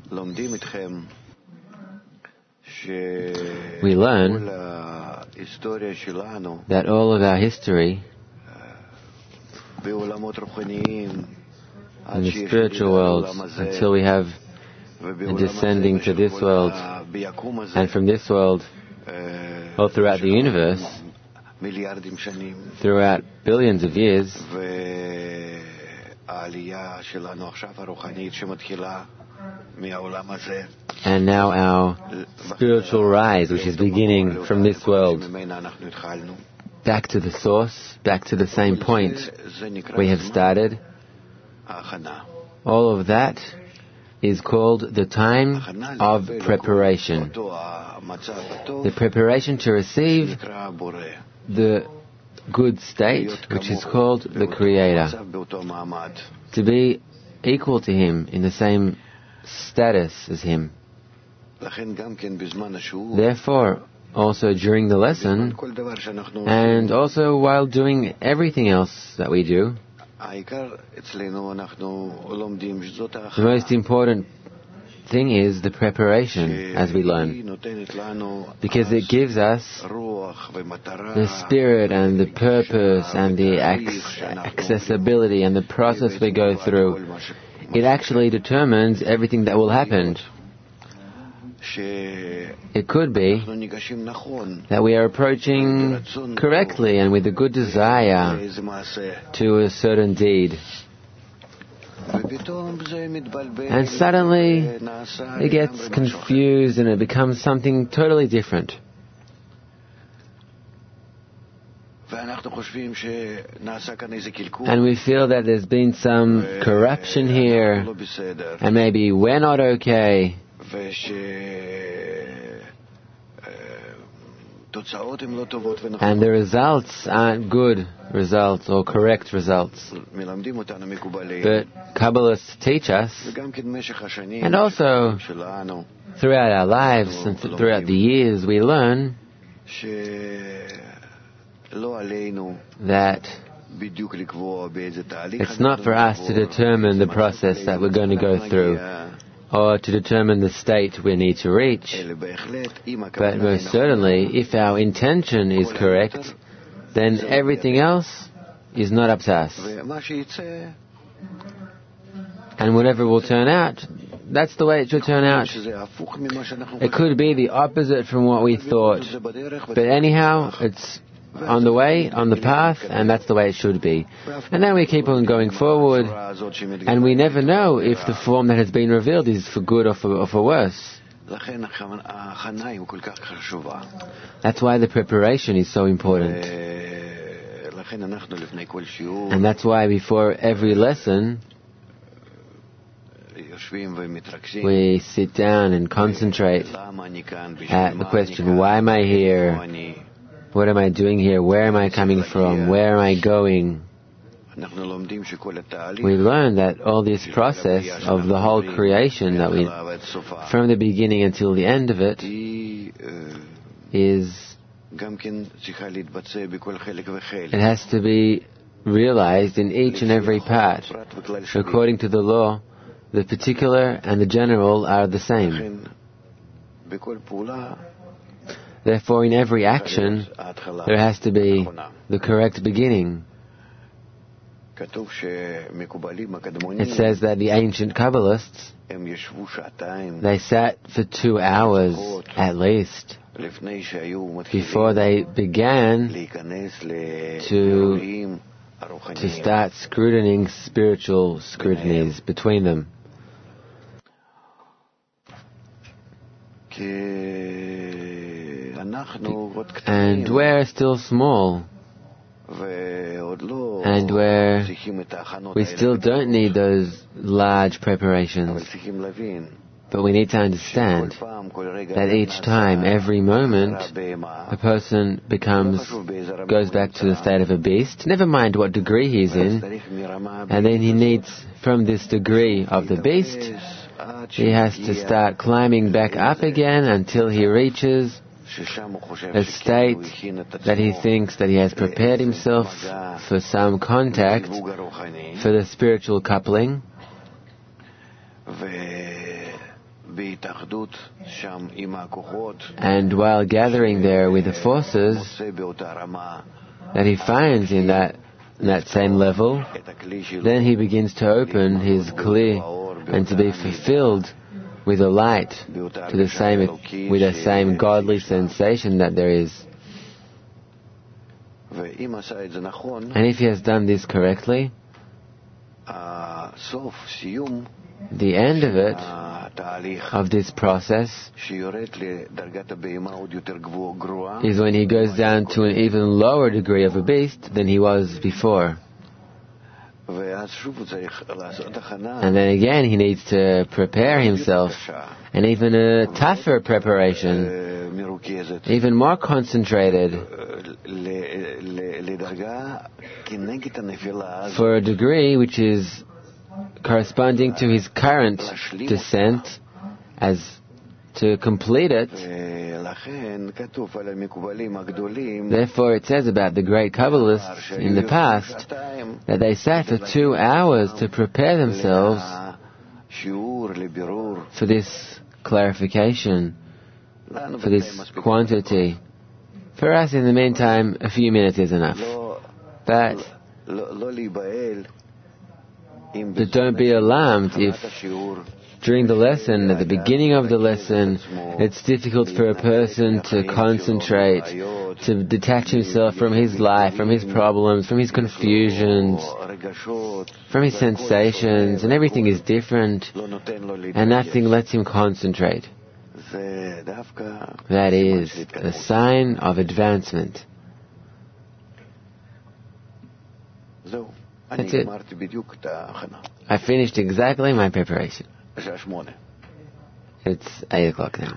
we learn that all of our history in the spiritual world, until we have a descending to this world, and from this world, all throughout the universe, throughout billions of years, and now our spiritual rise, which is beginning from this world, back to the source, back to the same point we have started. All of that is called the time of preparation. The preparation to receive the good state, which is called the Creator. To be equal to Him, in the same status as Him. Therefore, also during the lesson, and also while doing everything else that we do, the most important thing is the preparation as we learn, because it gives us the spirit and the purpose and the accessibility and the process we go through. It actually determines everything that will happen. It could be that we are approaching correctly and with a good desire to a certain deed. And suddenly it gets confused and it becomes something totally different. And we feel that there's been some corruption here, and maybe we're not okay. And the results aren't good results or correct results. But Kabbalists teach us, and also throughout our lives and throughout the years we learn that it's not for us to determine the process that we're going to go through, or to determine the state we need to reach. But most certainly, if our intention is correct, then everything else is not up to us. And whatever will turn out, that's the way it should turn out. It could be the opposite from what we thought. But anyhow, it's on the way, on the path, and that's the way it should be. And then we keep on going forward, and we never know if the form that has been revealed is for good or for worse. That's why the preparation is so important. And that's why before every lesson, we sit down and concentrate at the question, why am I here? What am I doing here? Where am I coming from? Where am I going? We learn that all this process of the whole creation, that we, from the beginning until the end of it, it has to be realized in each and every part. According to the law, the particular and the general are the same. Therefore, in every action, there has to be the correct beginning. It says that the ancient Kabbalists, they sat for 2 hours at least before they began to start scrutinizing spiritual scrutinies between them. And we're still small, and we still don't need those large preparations. But we need to understand that each time, every moment, a person goes back to the state of a beast, never mind what degree he's in, and then he needs, from this degree of the beast, he has to start climbing back up again until he reaches a state that he thinks that he has prepared himself for some contact, for the spiritual coupling. And while gathering there with the forces that he finds in that same level, then he begins to open his kli and to be fulfilled with the light, with the same godly sensation that there is. And if he has done this correctly, the end of it, of this process, is when he goes down to an even lower degree of a beast than he was before. And then again he needs to prepare himself, and even a tougher preparation, even more concentrated, for a degree which is corresponding to his current descent, as to complete it. Therefore it says about the great Kabbalists in the past that they sat for 2 hours to prepare themselves for this clarification, for this quantity. For us, in the meantime, a few minutes is enough. But don't be alarmed if during the lesson, at the beginning of the lesson, it's difficult for a person to concentrate, to detach himself from his life, from his problems, from his confusions, from his sensations, and everything is different, and nothing lets him concentrate. That is a sign of advancement. That's it. I finished exactly my preparation. It's 8 o'clock now.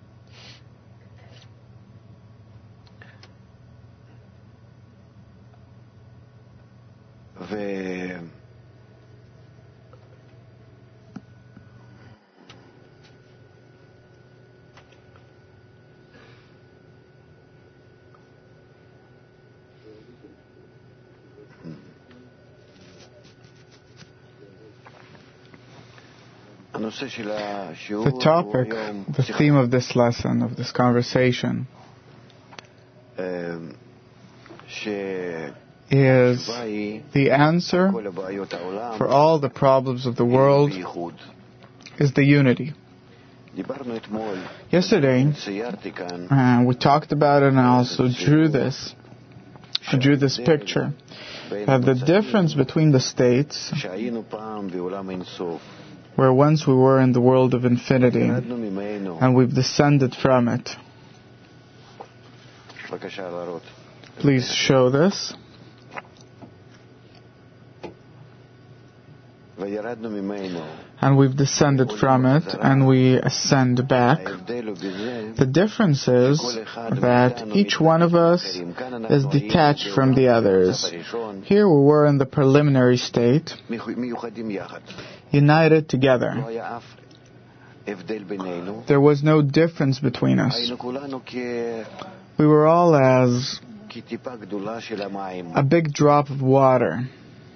The topic, the theme of this lesson, of this conversation, is the answer for all the problems of the world is the unity. Yesterday, we talked about it, and I also drew this picture, that the difference between the states, where once we were in the world of infinity, and we've descended from it. Please show this. And we've descended from it, and we ascend back. The difference is that each one of us is detached from the others. Here we were in the preliminary state, united together. There was no difference between us. We were all as a big drop of water.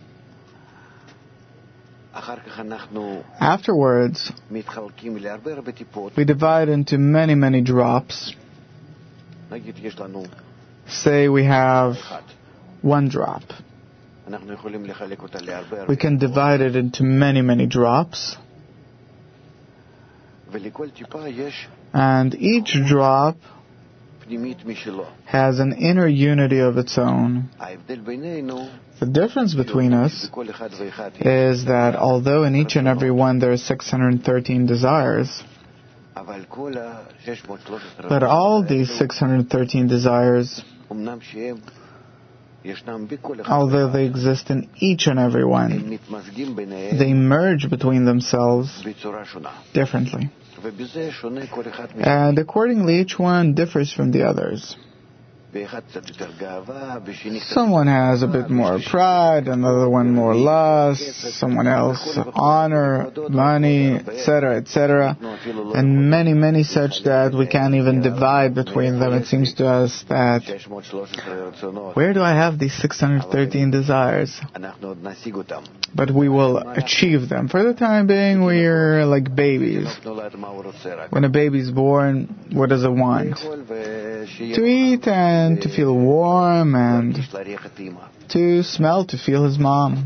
Afterwards, we divide into many, many drops. Say we have 1 drop. We can divide it into many, many drops. And each drop has an inner unity of its own. The difference between us is that although in each and every one there are 613 desires, but all these 613 desires, although they exist in each and every one, they merge between themselves differently. And accordingly, each one differs from the others. Someone has a bit more pride, another one more lust, someone else honor, money, etc., etc. and many, many such that we can't even divide between them. It seems to us that, where do I have these 613 desires? But we will achieve them. For the time being, we're like babies. When a baby's born, what does it want? To eat and to feel warm and to smell, to feel his mom.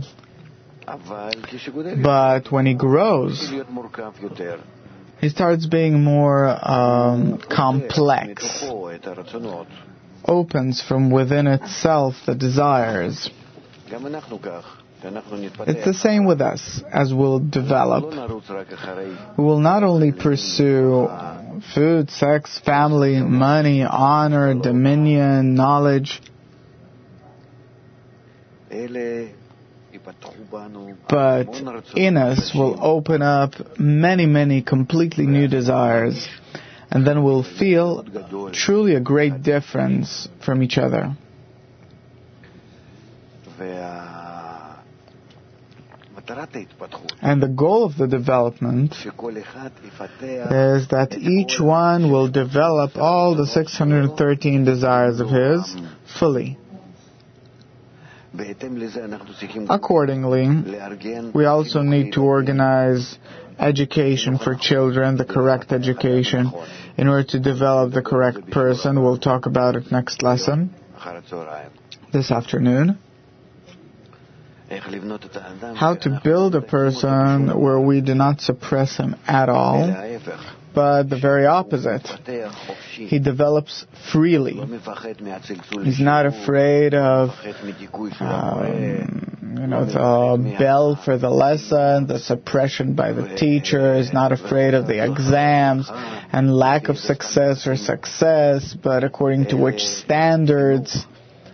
But when he grows, he starts being more complex, opens from within itself the desires. It's the same with us. As we'll develop, we will not only pursue food, sex, family, money, honor, dominion, knowledge, but in us will open up many, many completely new desires, and then we'll feel truly a great difference from each other. And the goal of the development is that each one will develop all the 613 desires of his fully. Accordingly, we also need to organize education for children, the correct education, in order to develop the correct person. We'll talk about it next lesson, this afternoon. How to build a person where we do not suppress him at all, but the very opposite. He develops freely. He's not afraid of the bell for the lesson, the suppression by the teacher. He's not afraid of the exams and lack of success or success, but according to which standards.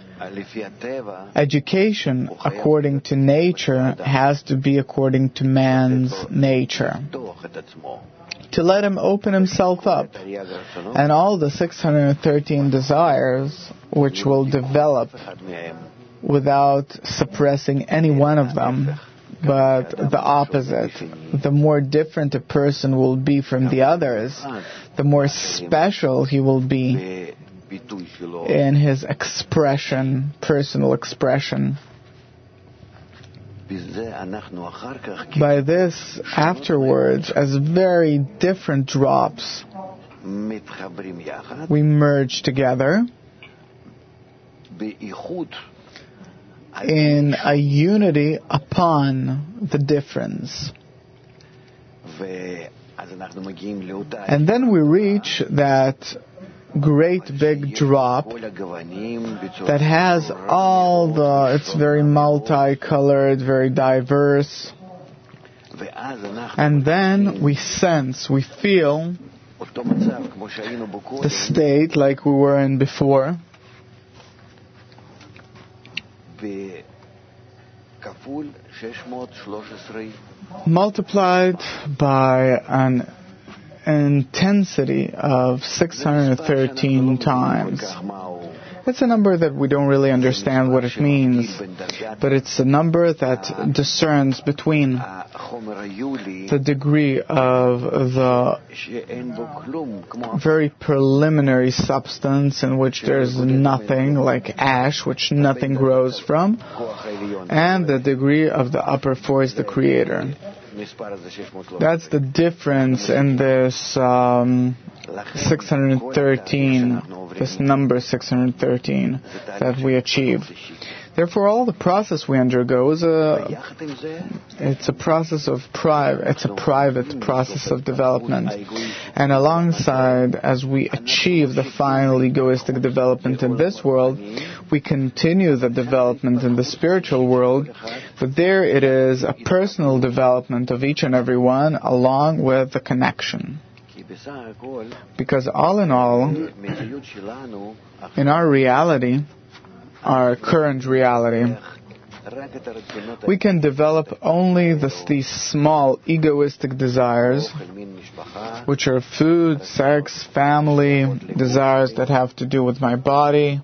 Education, according to nature, has to be according to man's nature. To let him open himself up. And all the 613 desires, which will develop without suppressing any one of them, but the opposite. The more different a person will be from the others, the more special he will be in his expression, personal expression. By this, afterwards, as very different drops, we merge together in a unity upon the difference. And then we reach that great big drop that has it's very multicolored, very diverse. And then we sense, we feel the state like we were in before, multiplied by an intensity of 613 times. It's a number that we don't really understand what it means, but it's a number that discerns between the degree of the very preliminary substance in which there's nothing, like ash, which nothing grows from, and the degree of the upper force, the Creator. That's the difference in this 613, this number 613 that we achieve. Therefore, all the process we undergo is it's a process of it's a private process of development. And alongside, as we achieve the final egoistic development in this world, we continue the development in the spiritual world, but there it is a personal development of each and every one along with the connection. Because all in all, in our reality, our current reality, we can develop only these small egoistic desires, which are food, sex, family, desires that have to do with my body,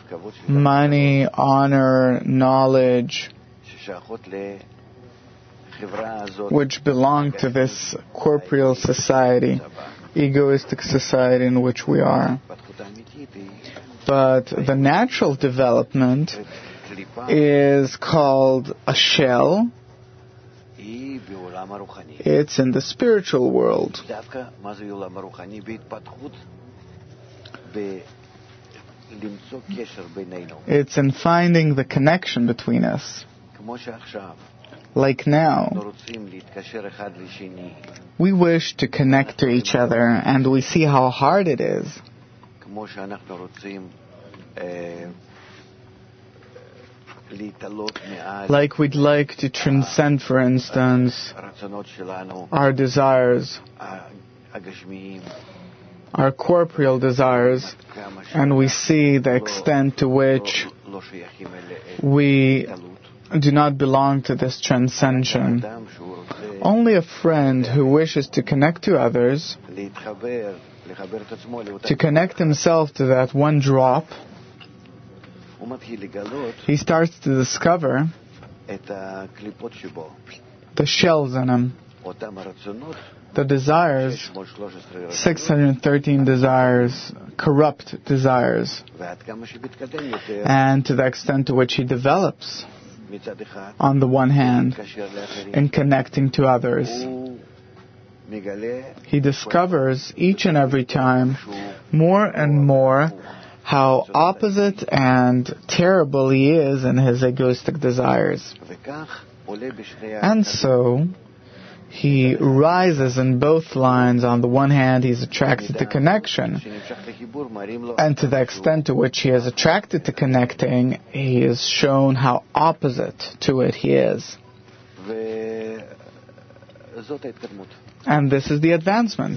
money, honor, knowledge, which belong to this corporeal society, egoistic society in which we are. But the natural development is called a shell. It's in the spiritual world. It's in finding the connection between us. Like now, we wish to connect to each other, and we see how hard it is. Like we'd like to transcend, for instance, our desires, our corporeal desires, and we see the extent to which we do not belong to this transcension. Only a friend who wishes to connect to others, to connect himself to that one drop, he starts to discover the shells in him, the desires, 613 desires, corrupt desires, and to the extent to which he develops, on the one hand, in connecting to others, he discovers each and every time more and more how opposite and terrible he is in his egoistic desires. And so, he rises in both lines. On the one hand, he's attracted to connection, and to the extent to which he is attracted to connecting, he is shown how opposite to it he is. And this is the advancement.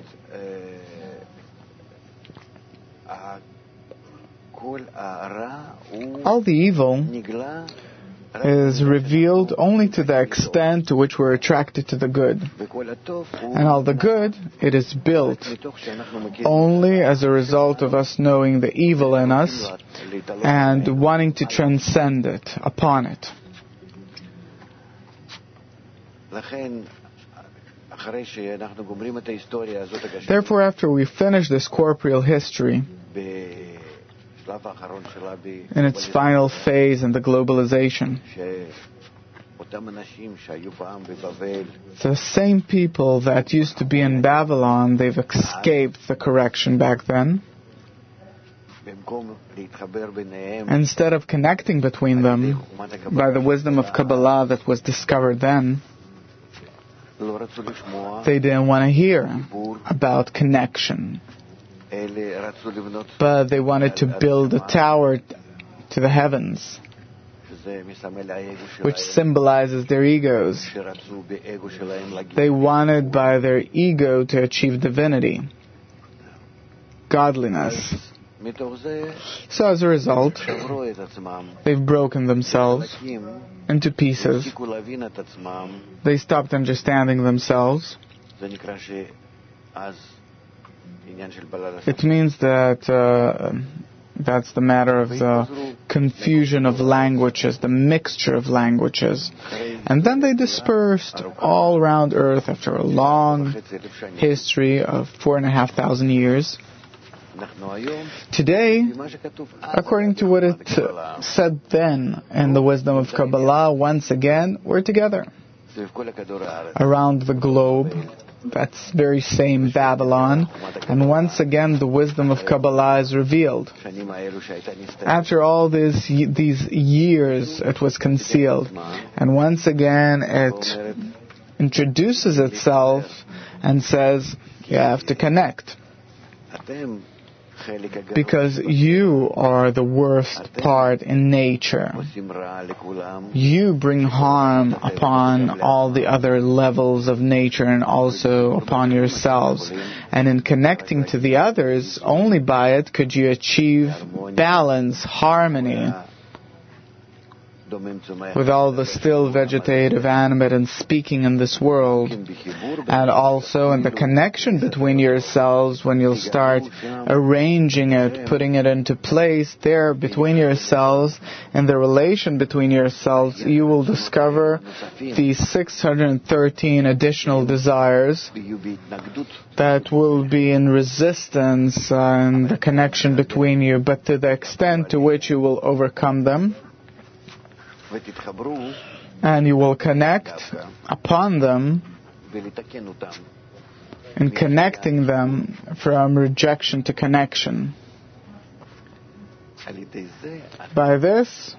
All the evil is revealed only to the extent to which we're attracted to the good. And all the good, it is built only as a result of us knowing the evil in us and wanting to transcend it, upon it. Therefore, after we finish this corporeal history, in its final phase in the globalization, the same people that used to be in Babylon, they've escaped the correction back then. Instead of connecting between them by the wisdom of Kabbalah that was discovered then, they didn't want to hear about connection. But they wanted to build a tower to the heavens, which symbolizes their egos. They wanted by their ego to achieve divinity, godliness. So as a result, they've broken themselves into pieces. They stopped understanding themselves. It means that that's the matter of the confusion of languages, the mixture of languages. And then they dispersed all around Earth after a long history of 4,500 years. Today, according to what it said then in the wisdom of Kabbalah, once again, we're together around the globe. That's very same Babylon, and once again the wisdom of Kabbalah is revealed. After all these years it was concealed, and once again it introduces itself and says, you have to connect. Because you are the worst part in nature. You bring harm upon all the other levels of nature and also upon yourselves. And in connecting to the others, only by it could you achieve balance, harmony. with all the still vegetative, animate, and speaking in this world, and also in the connection between your cells when you'll start arranging it, putting it into place there between your cells, and the relation between your cells, you will discover these 613 additional desires that will be in resistance and the connection between you, but to the extent to which you will overcome them and you will connect upon them in connecting them from rejection to connection. By this,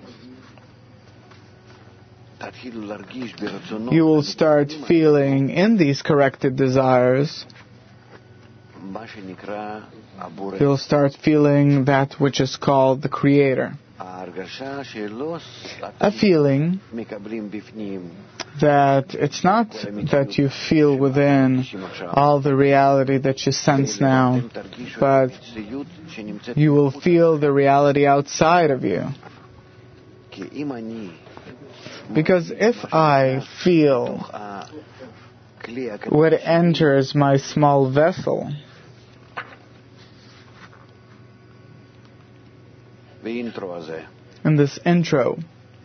you will start feeling in these corrected desires, you'll start feeling that which is called the Creator. A feeling that it's not that you feel within all the reality that you sense now, but you will feel the reality outside of you. Because if I feel what enters my small vessel, in this intro,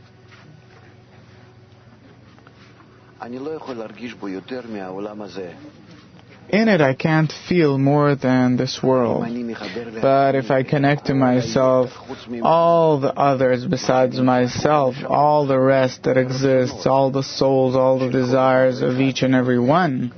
in it I can't feel more than this world. But if I connect to myself, all the others besides myself, all the rest that exists, all the souls, all the desires of each and every one,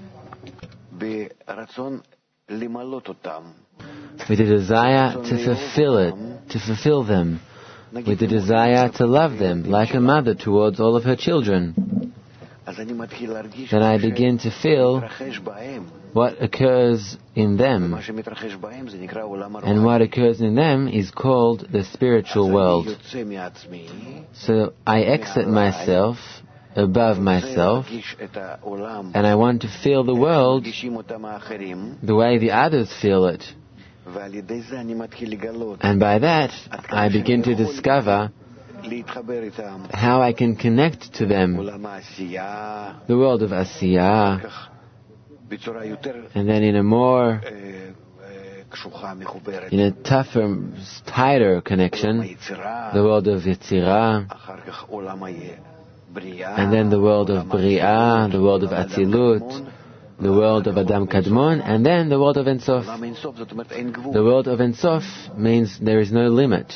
with the desire to fulfill them, with the desire to love them, like a mother towards all of her children, then I begin to feel what occurs in them. And what occurs in them is called the spiritual world. So I exit myself, above myself, and I want to feel the world the way the others feel it. And by that, I begin to discover how I can connect to them, the world of Asiyah, and then in a more, in a tougher, tighter connection, the world of Yetzirah, and then the world of Bri'ah, the world of Atzilut, the world of Adam Kadmon, and then the world of Ein Sof. The world of Ein Sof means there is no limit.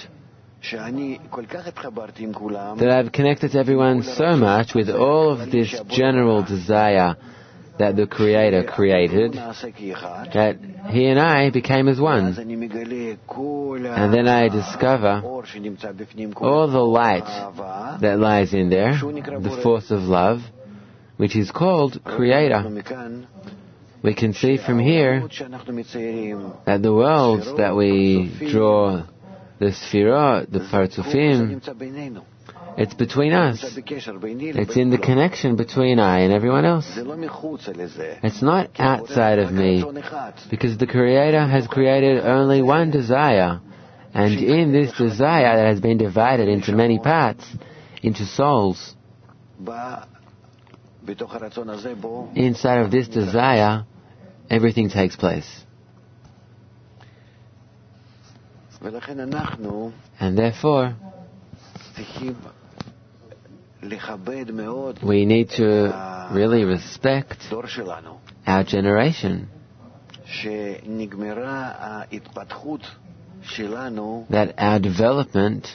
That I've connected to everyone so much with all of this general desire that the Creator created, that He and I became as one. And then I discover all the light that lies in there, the force of love, which is called Creator. We can see from here that the worlds that we draw, the Sfirot, the Partzufim, it's between us. It's in the connection between I and everyone else. It's not outside of me, because the Creator has created only one desire, and in this desire that has been divided into many parts, into souls, inside of this desire, everything takes place. And therefore, we need to really respect our generation, that our development,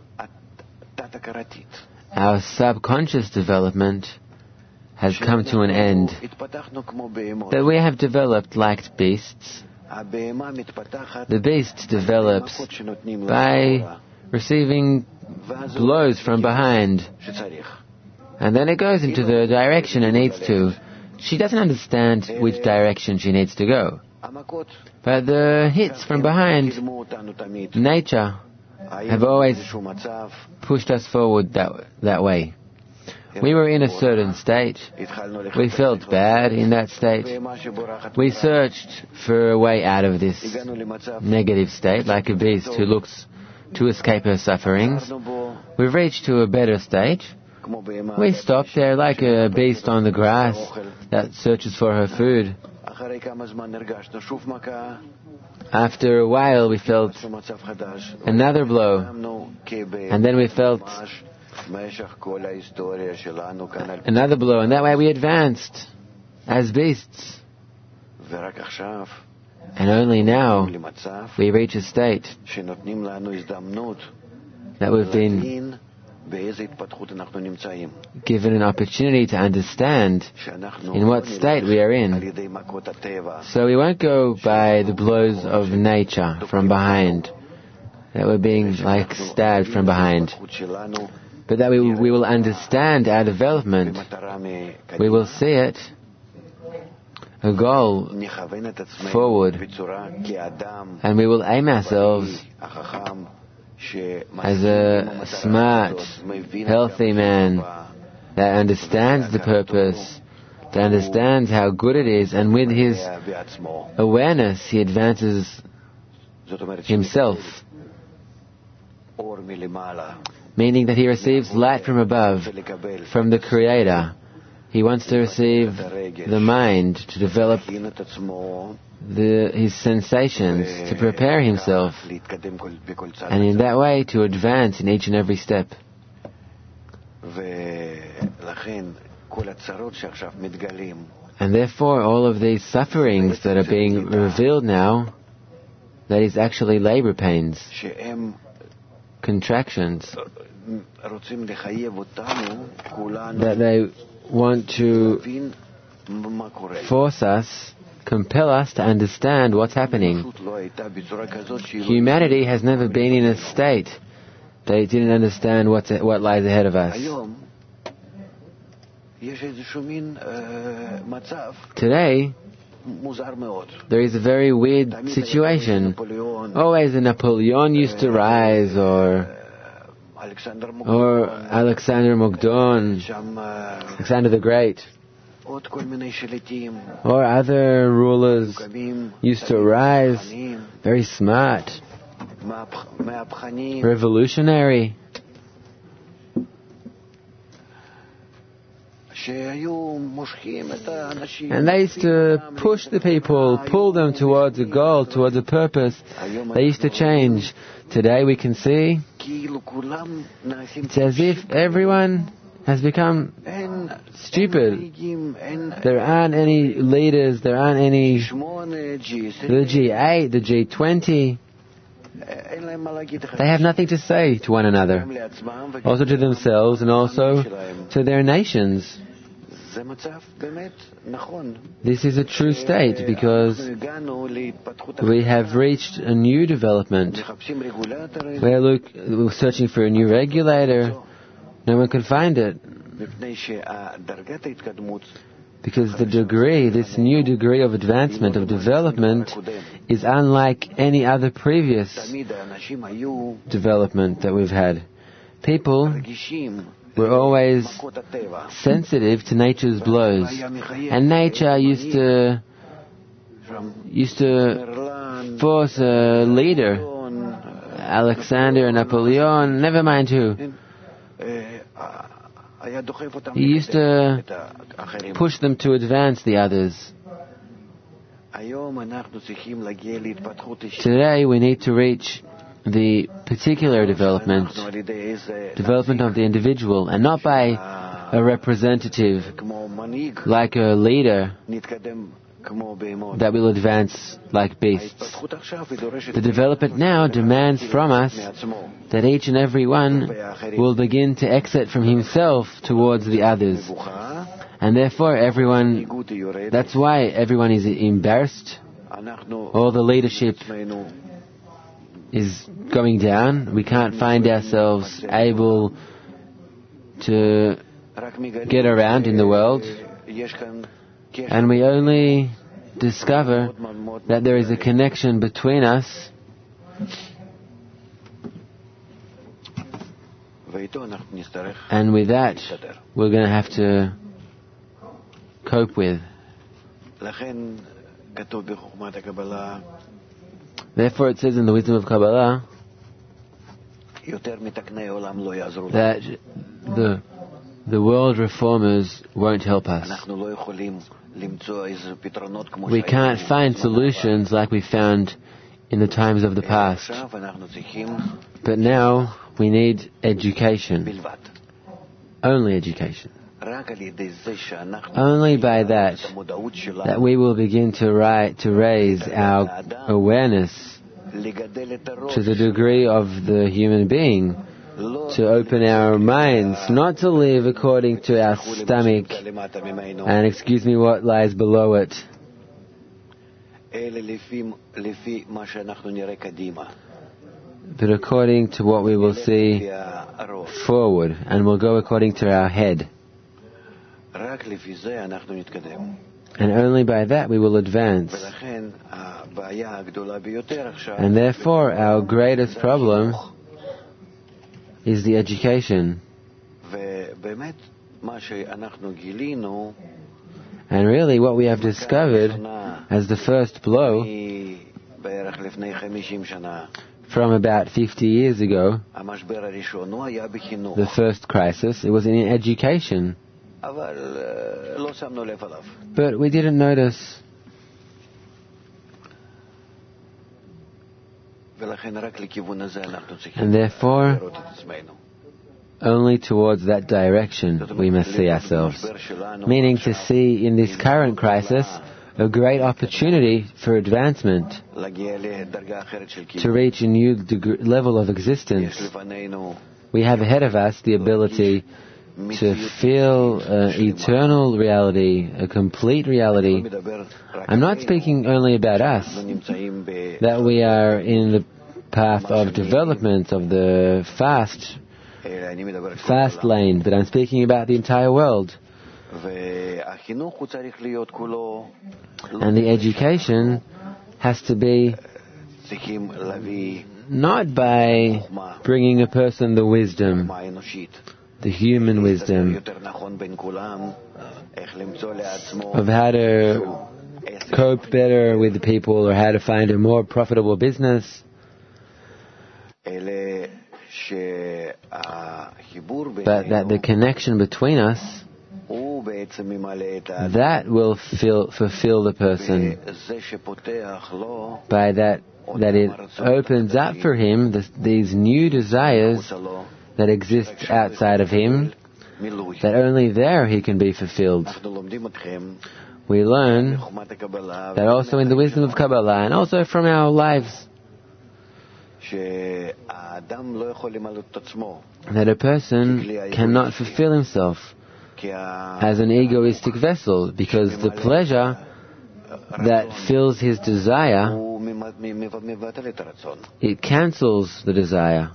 our subconscious development, has come to an end, that we have developed like beasts. The beast develops by receiving blows from behind, and then it goes into the direction it needs to. She doesn't understand which direction she needs to go, but the hits from behind, nature, have always pushed us forward that way. We were in a certain state. We felt bad in that state. We searched for a way out of this negative state, like a beast who looks to escape her sufferings. We've reached to a better state. We stop there like a beast on the grass that searches for her food. After a while we felt another blow, and then we felt another blow, and that way we advanced as beasts. And only now we reach a state that we've been given an opportunity to understand in what state we are in. So we won't go by the blows of nature from behind, that we're being like stabbed from behind, but that we will understand our development. We will see it, a goal forward, and we will aim ourselves as a smart, healthy man that understands the purpose, that understands how good it is, and with his awareness he advances himself, meaning that he receives light from above, from the Creator. He wants to receive the mind to develop his sensations, to prepare himself, and in that way to advance in each and every step. And therefore all of these sufferings that are being revealed now, that is actually labor pains, contractions, that they want to force us, compel us to understand what's happening. Humanity has never been in a state they didn't understand what lies ahead of us. Today, there is a very weird situation. Always a Napoleon used to rise, or Alexander Mogdon, Alexander the Great, or other rulers used to rise, very smart, revolutionary. And they used to push the people, pull them towards a goal, towards a purpose. They used to change. Today we can see it's as if everyone has become stupid. There aren't any leaders, there aren't any, the G8, the G20, they have nothing to say to one another, also to themselves and also to their nations. This is a true state because we have reached a new development. We're searching for a new regulator. No one can find it. Because the degree, this new degree of advancement, of development, is unlike any other previous development that we've had. People were always sensitive to nature's blows. And nature used to force a leader, Alexander, Napoleon, never mind who. He used to push them to advance the others. Today we need to reach the particular development of the individual, and not by a representative like a leader that will advance like beasts. The development now demands from us that each and every one will begin to exit from himself towards the others. And therefore that's why everyone is embarrassed. All the leadership is going down. We can't find ourselves able to get around in the world. And we only discover that there is a connection between us, and with that we're going to have to cope with. Therefore it says in the wisdom of Kabbalah that the world reformers won't help us. We can't find solutions like we found in the times of the past. But now we need education. Only education. Only by that we will begin to raise our awareness to the degree of the human being, to open our minds, not to live according to our stomach and excuse me what lies below it, but according to what we will see forward, and will go according to our head. And only by that we will advance. And therefore our greatest problem is the education. And really what we have discovered as the first blow from about 50 years ago, the first crisis, it was in education. But we didn't notice. And therefore, only towards that direction we must see ourselves. Meaning to see in this current crisis a great opportunity for advancement, to reach a new level of existence. We have ahead of us the ability to feel eternal reality, a complete reality. I'm not speaking only about us, that we are in the path of development of the fast lane, but I'm speaking about the entire world. And the education has to be not by bringing a person the wisdom, the human wisdom of how to cope better with the people or how to find a more profitable business, but that the connection between us, that will fulfill the person by that it opens up for him these new desires that exist outside of him, that only there he can be fulfilled. We learn that also in the wisdom of Kabbalah and also from our lives, that a person cannot fulfill himself as an egoistic vessel, because the pleasure that fills his desire, it cancels the desire.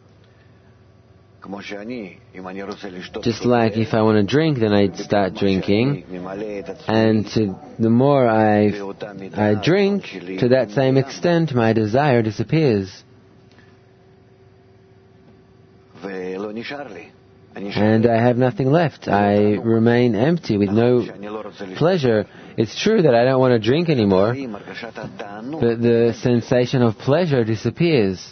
Just like if I want to drink, then I'd start drinking, and the more I drink, to that same extent my desire disappears. And I have nothing left. I remain empty with no pleasure. It's true that I don't want to drink anymore, but the sensation of pleasure disappears.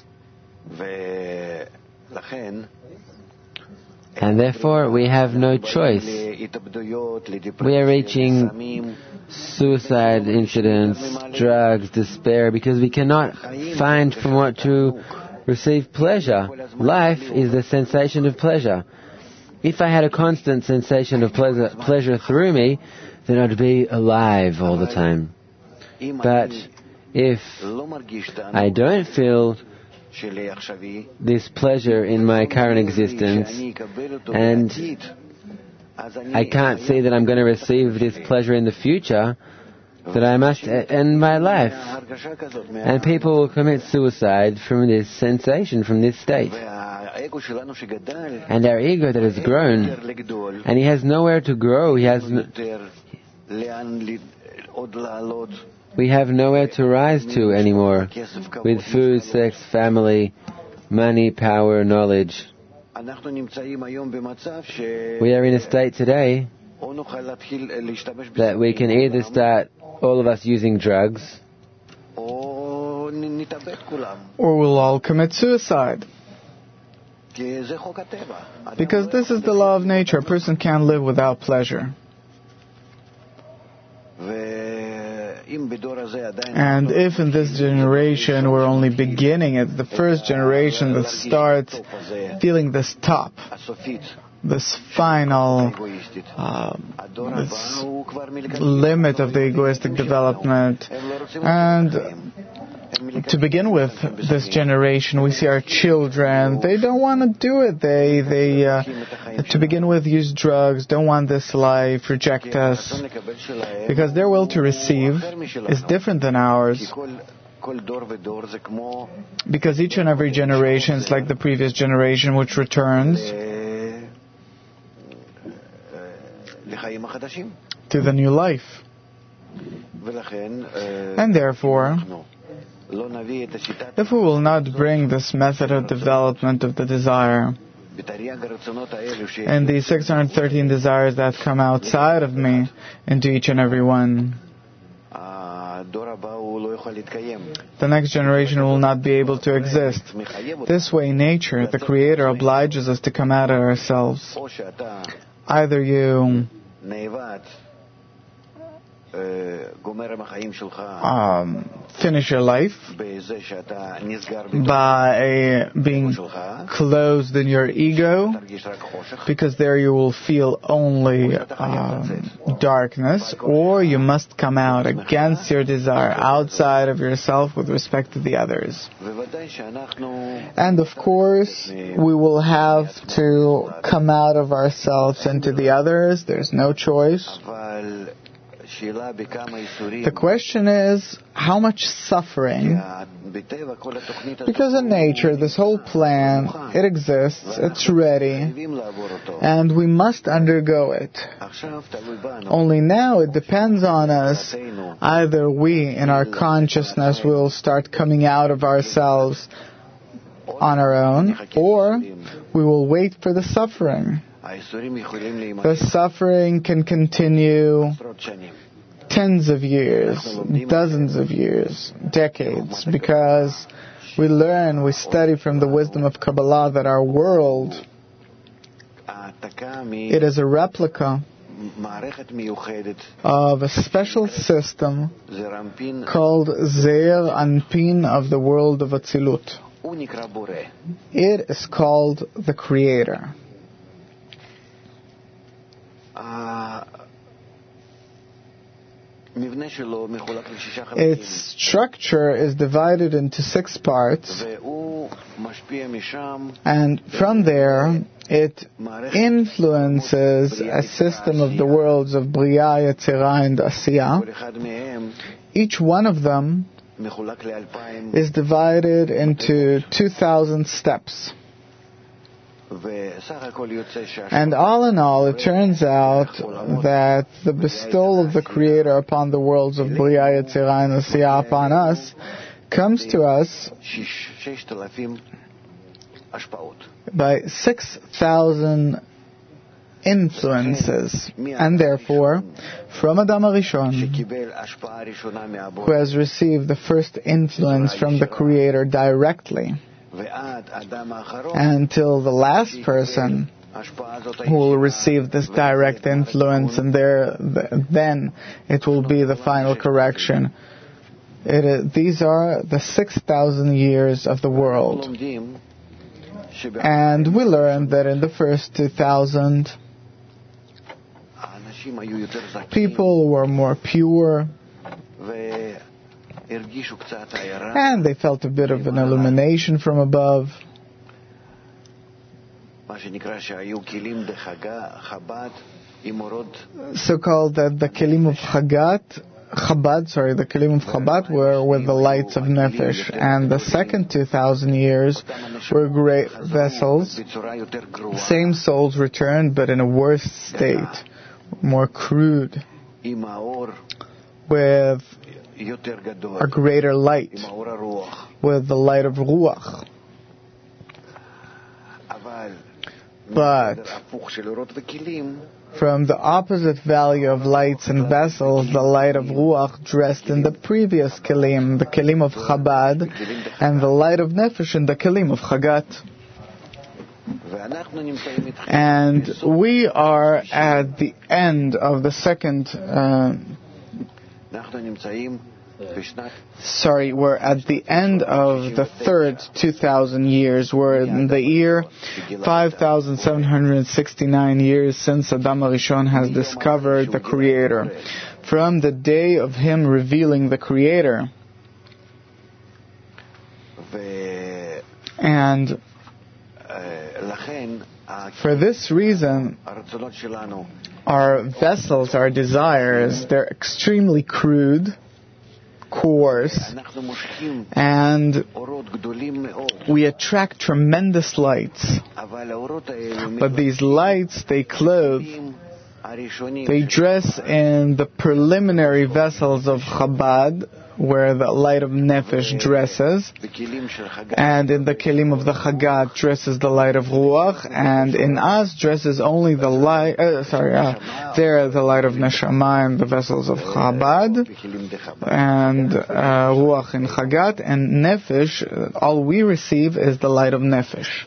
And therefore we have no choice. We are reaching suicide incidents, drugs, despair, because we cannot find from what to receive pleasure. Life is the sensation of pleasure. If I had a constant sensation of pleasure through me, then I'd be alive all the time. But if I don't feel this pleasure in my current existence, and I can't see that I'm going to receive this pleasure in the future, then I must end my life. And people will commit suicide from this sensation, from this state. And our ego that has grown, and he has nowhere to grow, we have nowhere to rise to anymore, with food, sex, family, money, power, knowledge. We are in a state today that we can either start, all of us, using drugs, or we'll all commit suicide. Because this is the law of nature. A person can't live without pleasure. And if in this generation we're only beginning, it's the first generation that starts feeling this top, this final this limit of the egoistic development. And to begin with, this generation, we see our children, they don't want to do it. They to begin with, use drugs, don't want this life, reject us. Because their will to receive is different than ours. Because each and every generation is like the previous generation, which returns to the new life. And therefore, if we will not bring this method of development of the desire and these 613 desires that come outside of me into each and every one, the next generation will not be able to exist. This way, nature, the Creator, obliges us to come out of ourselves. Either you finish your life by being closed in your ego, because there you will feel only darkness, or you must come out against your desire, outside of yourself with respect to the others. And of course, we will have to come out of ourselves into the others. There's no choice. The question is, how much suffering? Because in nature, this whole plan, it exists, it's ready, and we must undergo it. Only now it depends on us. Either we, in our consciousness, will start coming out of ourselves on our own, or we will wait for the suffering. The suffering can continue tens of years, dozens of years, decades, because we learn, we study from the wisdom of Kabbalah that our world, it is a replica of a special system called Zeir Anpin of the world of Atzilut. It is called the Creator. Its structure is divided into 6 parts, and from there it influences a system of the worlds of Bria, Yetzirah, and Asiyah. Each one of them is divided into 2,000 steps. And all in all, it turns out that the bestowal of the Creator upon the worlds of Bria, Yetzirah, and Asiyah upon us comes to us by 6,000 influences. And therefore, from Adam HaRishon, who has received the first influence from the Creator directly, until the last person who will receive this direct influence, and then it will be the final correction. These are the 6,000 years of the world. And we learned that in the first 2,000, people were more pure, and they felt a bit of an illumination from above. So-called that the Kelim of Chabad, the Kelim of Chabad were with the lights of Nefesh, and the second 2,000 years were great vessels. Same souls returned, but in a worse state, more crude, with a greater light, with the light of Ruach. But from the opposite value of lights and vessels, the light of Ruach dressed in the previous Kelim, the Kelim of Chabad, and the light of Nefesh in the Kelim of Chagat. And we are at the end of the second... we're at the end of the third 2,000 years. We're in the year 5,769 years since Adam HaRishon has discovered the Creator. From the day of him revealing the Creator. And for this reason, our vessels, our desires, they're extremely crude, coarse, and we attract tremendous lights. But these lights, they clothe, they dress in the preliminary vessels of Chabad, where the light of Nefesh dresses, and in the Kelim of the Chagat dresses the light of Ruach, and in us dresses only the light, there the light of Neshama and the vessels of Chabad, and Ruach in Chagat, and Nefesh, all we receive is the light of Nefesh.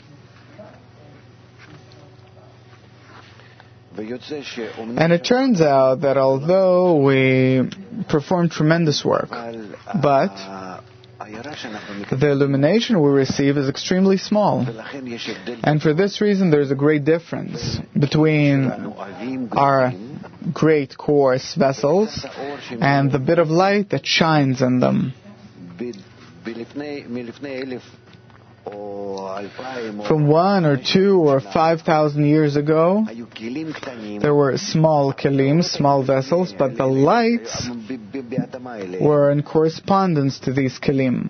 And it turns out that although we perform tremendous work, but the illumination we receive is extremely small. And for this reason there's a great difference between our great coarse vessels and the bit of light that shines in them. From 1 or 2 or 5,000 years ago, there were small kelim, small vessels, but the lights were in correspondence to these kelim.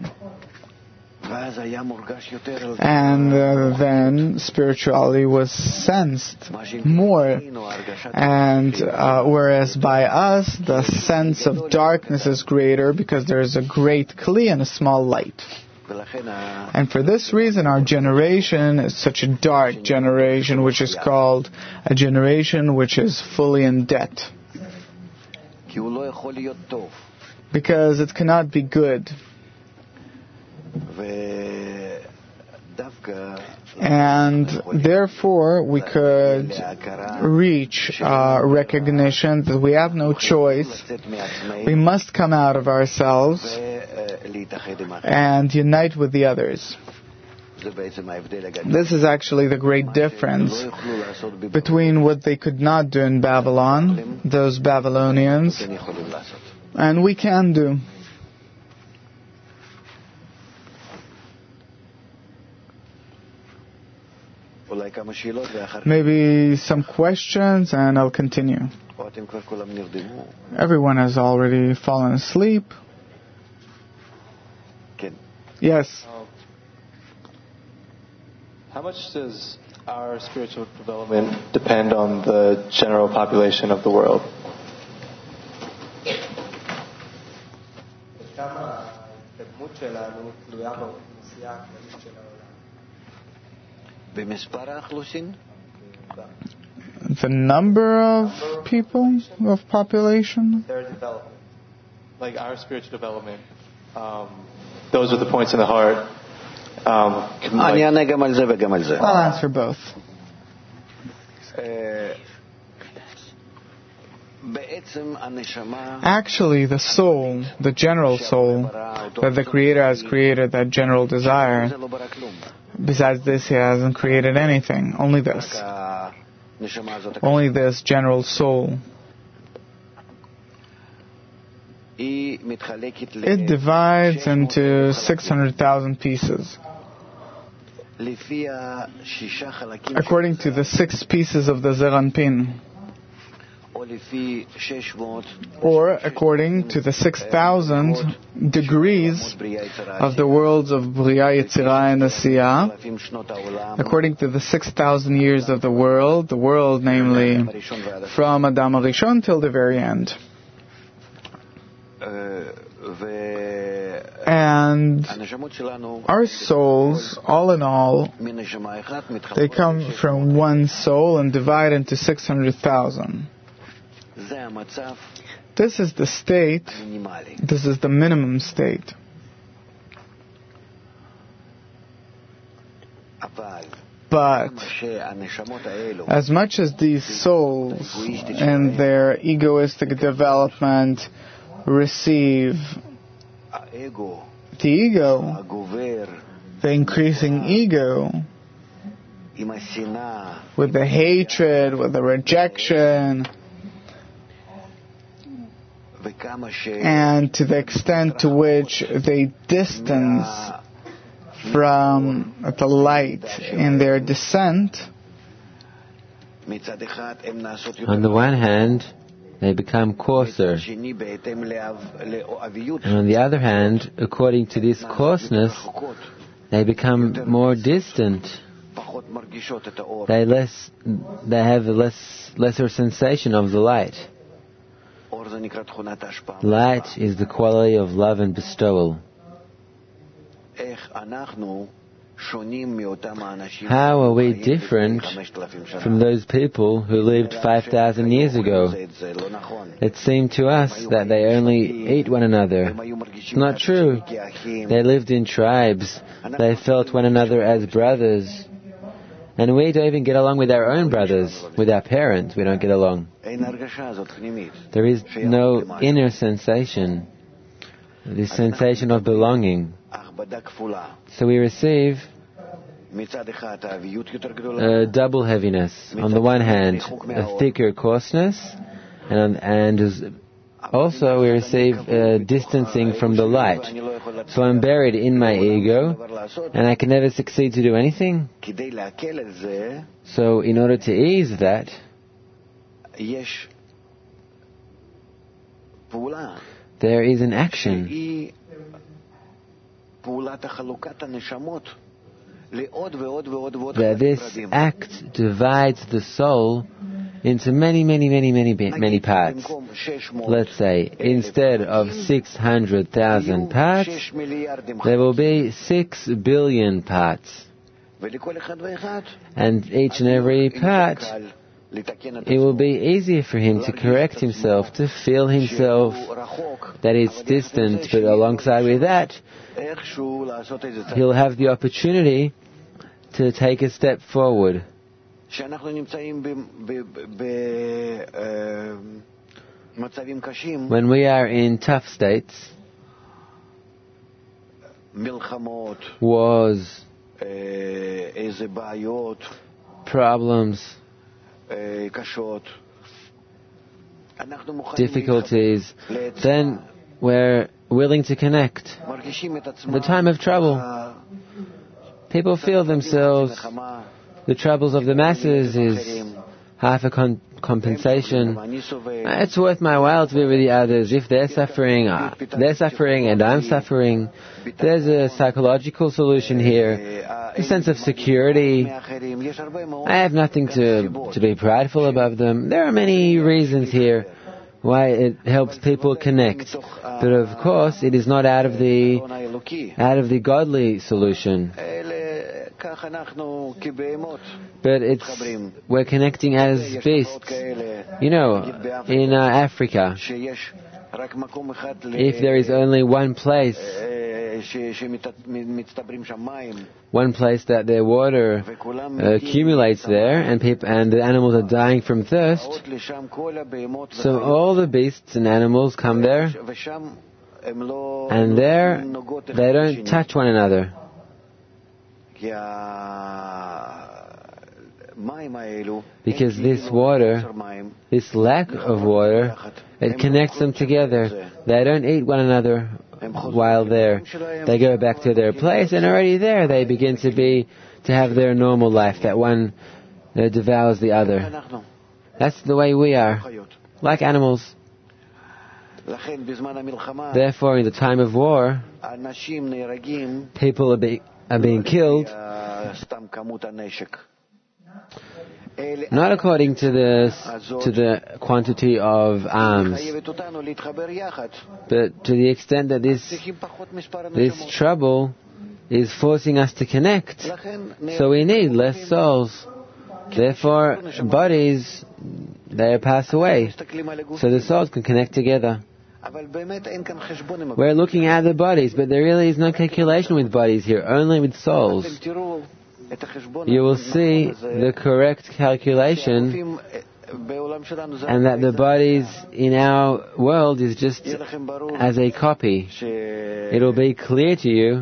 And then spirituality was sensed more. And whereas by us, the sense of darkness is greater because there is a great kli and a small light. And for this reason our generation is such a dark generation, which is called a generation which is fully in debt. Because it cannot be good. And therefore we could reach recognition that we have no choice. We must come out of ourselves and unite with the others. This is actually the great difference between what they could not do in Babylon, those Babylonians, and we can do. Maybe some questions and I'll continue. Everyone has already fallen asleep. Yes. How much does our spiritual development depend on the general population of the world? The number of people, of population? Their development. Like our spiritual development. Those are the points in the heart. I'll answer both. Actually, the soul, the general soul, that the Creator has created, that general desire, besides this, He hasn't created anything. Only this. Only this general soul. It divides into 600,000 pieces. According to the 6 pieces of the Zeir Anpin. Or according to the 6,000 degrees of the worlds of Bria, Yetzirah, and Asiyah, according to the 6,000 years of the world namely from Adam HaRishon till the very end. And our souls, all in all, they come from one soul and divide into 600,000. This is the state, this is the minimum state. But as much as these souls in their egoistic development receive the ego, the increasing ego, with the hatred, with the rejection, and to the extent to which they distance from the light in their descent, on the one hand, they become coarser, and on the other hand, according to this coarseness, they become more distant. They have a lesser sensation of the light. Light is the quality of love and bestowal. How are we different from those people who lived 5,000 years ago? It seemed to us that they only ate one another. It's not true. They lived in tribes. They felt one another as brothers. And we don't even get along with our own brothers. With our parents, we don't get along. There is no inner sensation, this sensation of belonging. So we receive a double heaviness. On the one hand, a thicker coarseness, and also we receive distancing from the light. So I'm buried in my ego, and I can never succeed to do anything. So in order to ease that, there is an action. That this act divides the soul into many parts. Let's say, instead of 600,000 parts, there will be 6 billion parts. And each and every part, it will be easier for him to correct himself, to feel himself that it's distant, but alongside with that, he'll have the opportunity to take a step forward. When we are in tough states, wars, problems, difficulties, then we're willing to connect. The time of trouble, people feel themselves, the troubles of the masses is half a compensation. It's worth my while to be with the others. If they're suffering and I'm suffering. There's a psychological solution here, a sense of security. I have nothing to be prideful above them. There are many reasons here why it helps people connect. But of course, it is not out of the godly solution. But we're connecting as beasts. You know, in Africa, if there is only one place that their water accumulates there, and the animals are dying from thirst, so all the beasts and animals come there, and there they don't touch one another. Because this water, this lack of water, it connects them together. They don't eat one another while there. They go back to their place, and already there they begin to have their normal life. That one devours the other. That's the way we are, like animals. Therefore, in the time of war, people are being killed not according to the quantity of arms, but to the extent that this trouble is forcing us to connect. So we need less souls. Therefore, bodies, they pass away, so the souls can connect together. We're looking at the bodies, but there really is no calculation with bodies here, only with souls. you will see the correct calculation, and that the bodies in our world is just as a copy. It will be clear to you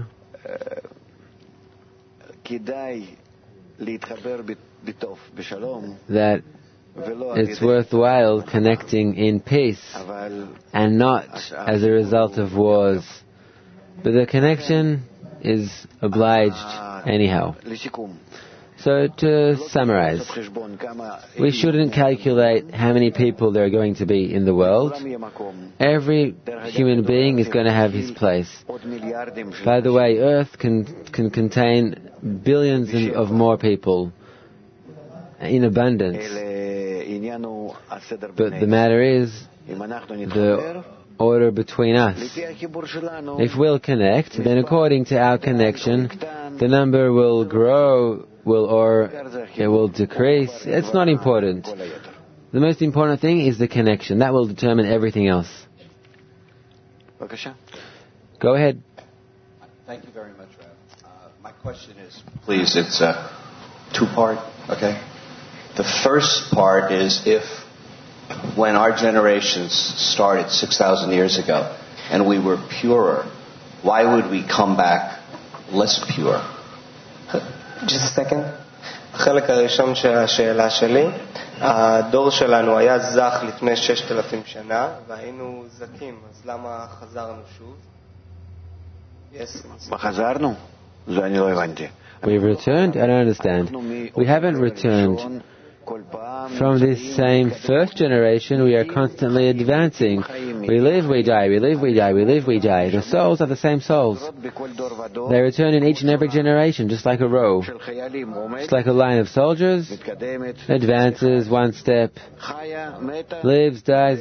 that it's worthwhile connecting in peace and not as a result of wars. But the connection is obliged anyhow. So to summarize, we shouldn't calculate how many people there are going to be in the world. Every human being is going to have his place. By the way, Earth can contain billions of more people in abundance. But the matter is the order between us. If we'll connect, then according to our connection, the number will grow, or it will decrease. It's not important. The most important thing is the connection. That will determine everything else. Go ahead. Thank you very much, Rav. My question is, please, it's a two-part, okay? The first part is if, when our generations started 6,000 years ago, and we were purer, why would we come back less pure? Just a second. החלק הראשון של השאלה שלי, הדור שלנו היה זך לפני 6,000 שנה, והיינו זקים, אז למה חזרנו שוב? חזרנו? זה אני לא הבנתי. We've returned? I don't understand. We haven't returned. From this same first generation, we are constantly advancing. We live, we die, we live, we die, we live, we die. The souls are the same souls. They return in each and every generation, just like a row. Just like a line of soldiers, advances one step, lives, dies,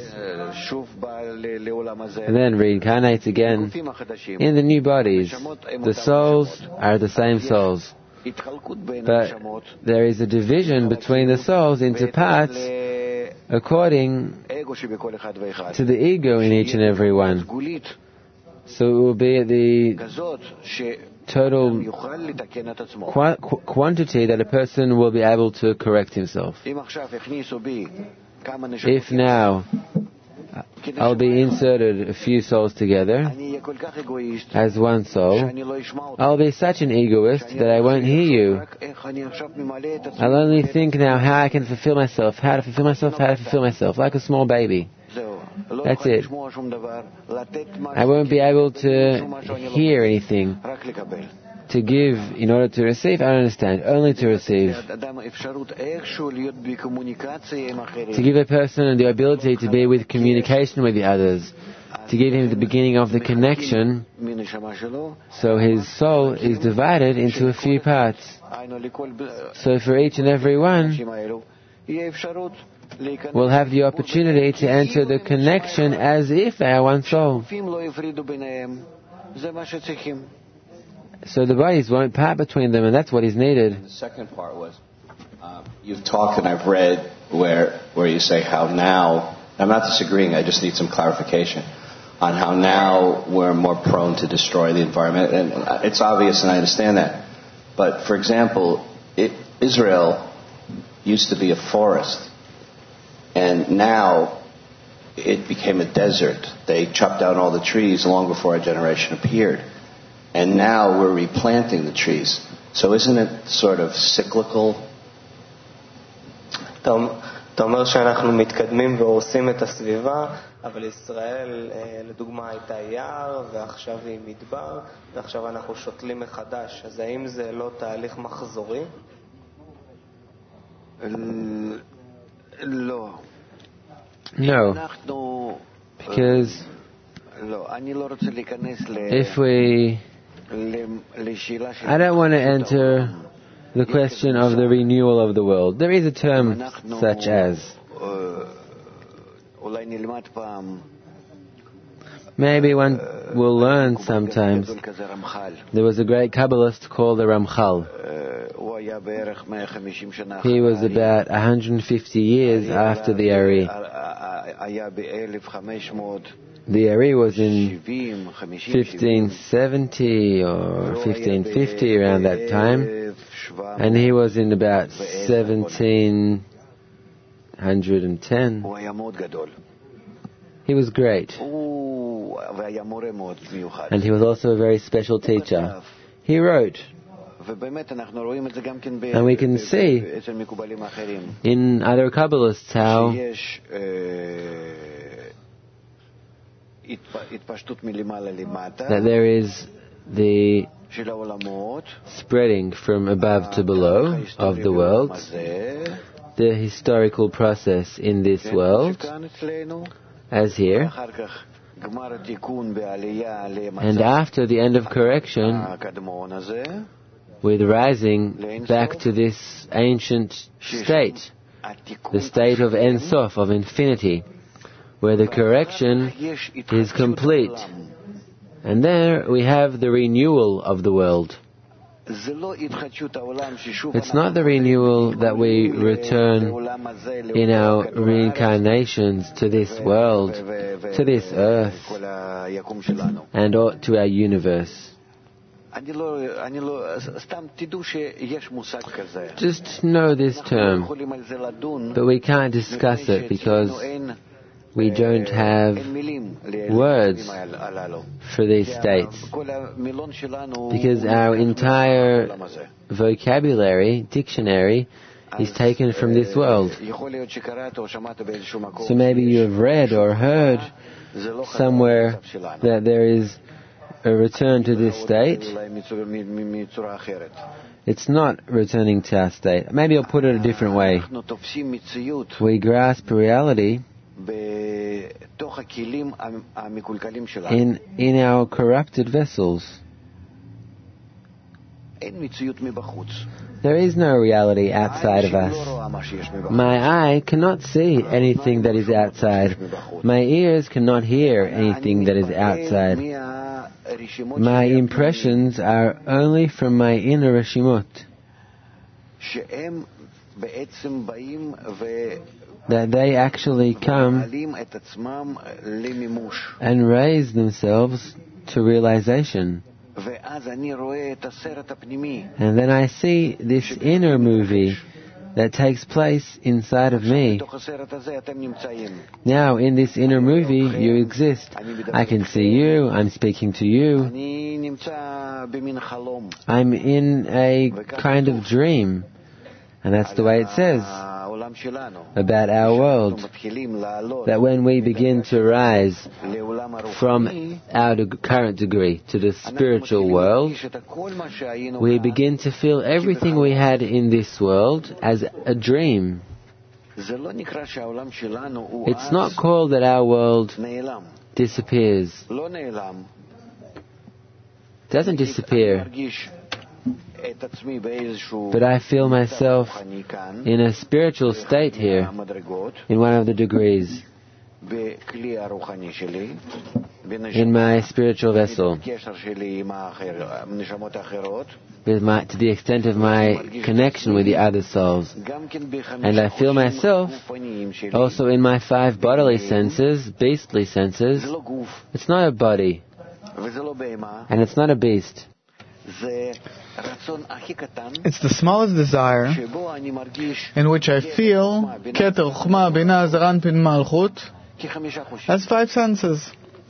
and then reincarnates again in the new bodies. The souls are the same souls. But there is a division between the souls into parts according to the ego in each and every one. So it will be the total quantity that a person will be able to correct himself. If now I'll be inserted a few souls together as one soul, I'll be such an egoist that I won't hear you. I'll only think now how I can fulfill myself, how to fulfill myself, like a small baby. That's it. I won't be able to hear anything. To give in order to receive, I don't understand. Only to receive. To give a person the ability to be with communication with the others. To give him the beginning of the connection, so his soul is divided into a few parts. So for each and every one, we'll have the opportunity to enter the connection as if they are one soul. So the bodies won't part between them, and that's what is needed. The second part was, you've talked and I've read where you say how now, I'm not disagreeing, I just need some clarification, on how now we're more prone to destroy the environment. And it's obvious and I understand that. But for example, Israel used to be a forest, and now it became a desert. They chopped down all the trees long before our generation appeared. And now we're replanting the trees. So isn't it sort of cyclical? אתה אומר שאנחנו מתקדמים והורסים את הסביבה, אבל ישראל לדוגמה הייתה יער ועכשיו היא מדבר ועכשיו אנחנו שותלים מחדש. אז האם זה לא תהליך מחזורי? לא. No. Because if we... I don't want to enter the question of the renewal of the world. There is a term such as, maybe one will learn sometimes. There was a great Kabbalist called the Ramchal. He was about 150 years after the Ari. The Ari was in 1570 or 1550, around that time. And he was in about 1710. He was great. And he was also a very special teacher. He wrote. And we can see in other Kabbalists how that there is the spreading from above to below of the worlds, the historical process in this world, as here, and after the end of correction, with rising back to this ancient state, the state of Ein Sof, of infinity, where the correction is complete. And there we have the renewal of the world. It's not the renewal that we return in our reincarnations to this world, to this earth, and to our universe. Just know this term, but we can't discuss it because we don't have words for these states. Because our entire vocabulary, dictionary, is taken from this world. So maybe you have read or heard somewhere that there is a return to this state. It's not returning to our state. Maybe I'll put it a different way. We grasp reality in our corrupted vessels. There is no reality outside of us. My eye cannot see anything that is outside. My ears cannot hear anything that is outside. My impressions are only from my inner Reshimot, that they actually come and raise themselves to realization. And then I see this inner movie that takes place inside of me. Now, in this inner movie, you exist. I can see you, I'm speaking to you. I'm in a kind of dream. And that's the way it says about our world, that when we begin to rise from our current degree to the spiritual world, we begin to feel everything we had in this world as a dream. It's not called that our world disappears. It doesn't disappear. But I feel myself in a spiritual state here, in one of the degrees, in my spiritual vessel, to the extent of my connection with the other souls. And I feel myself also in my 5 bodily senses, beastly senses. It's not a body, and it's not a beast. It's the smallest desire in which I feel Keter, Chokmah, Binah, Zaran, Pin, Malchut as 5 senses.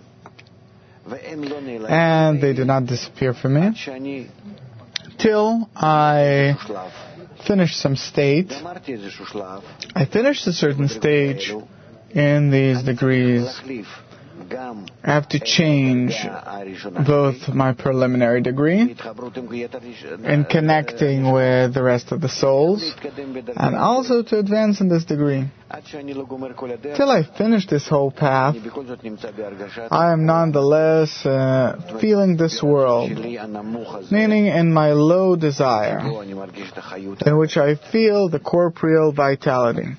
And they do not disappear from me till I finish some state. I finish a certain stage in these degrees. I have to change both my preliminary degree in connecting with the rest of the souls, and also to advance in this degree. Till I finish this whole path, I am nonetheless feeling this world, meaning in my low desire, in which I feel the corporeal vitality.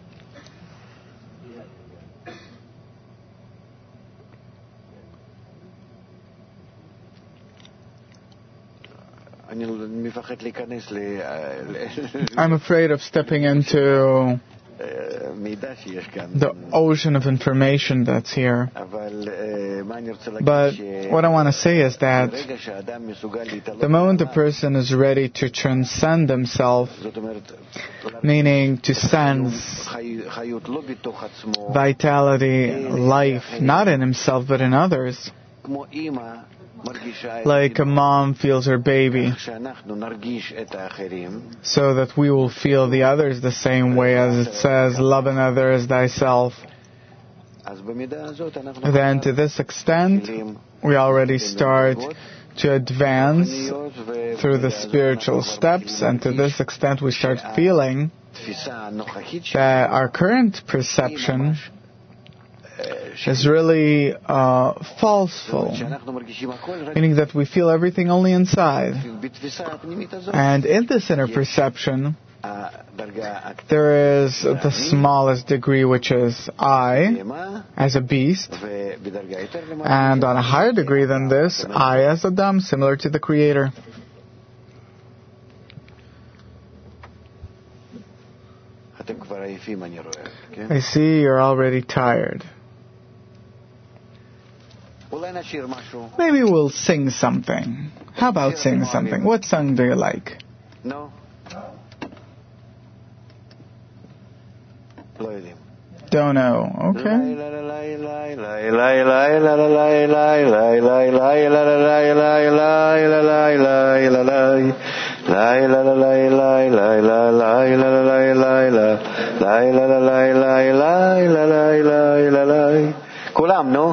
I'm afraid of stepping into the ocean of information that's here. But what I want to say is that the moment a person is ready to transcend himself, meaning to sense vitality, life, not in himself but in others, like a mom feels her baby, so that we will feel the others the same way, as it says, love another as thyself. Then to this extent, we already start to advance through the spiritual steps, and to this extent we start feeling that our current perception is really falseful, meaning that we feel everything only inside. And in this inner perception, there is the smallest degree, which is I, as a beast, and on a higher degree than this, I as Adam, similar to the Creator. I see you're already tired. Maybe we'll sing something. How about sing something? What song do you like? No. Don't know. Okay. כולם, נו.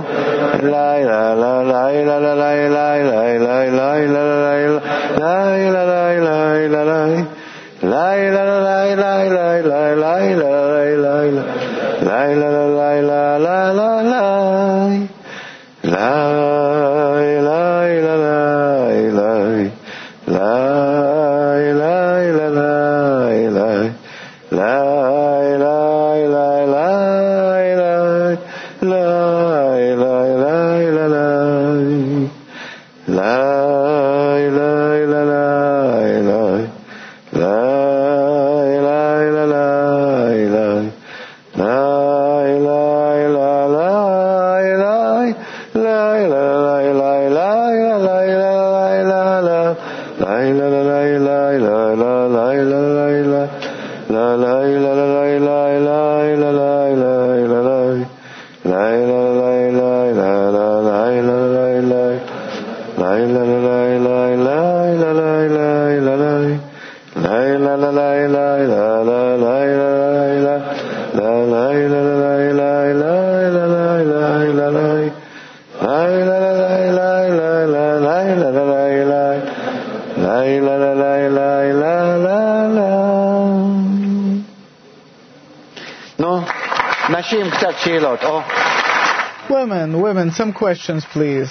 Women, some questions, please.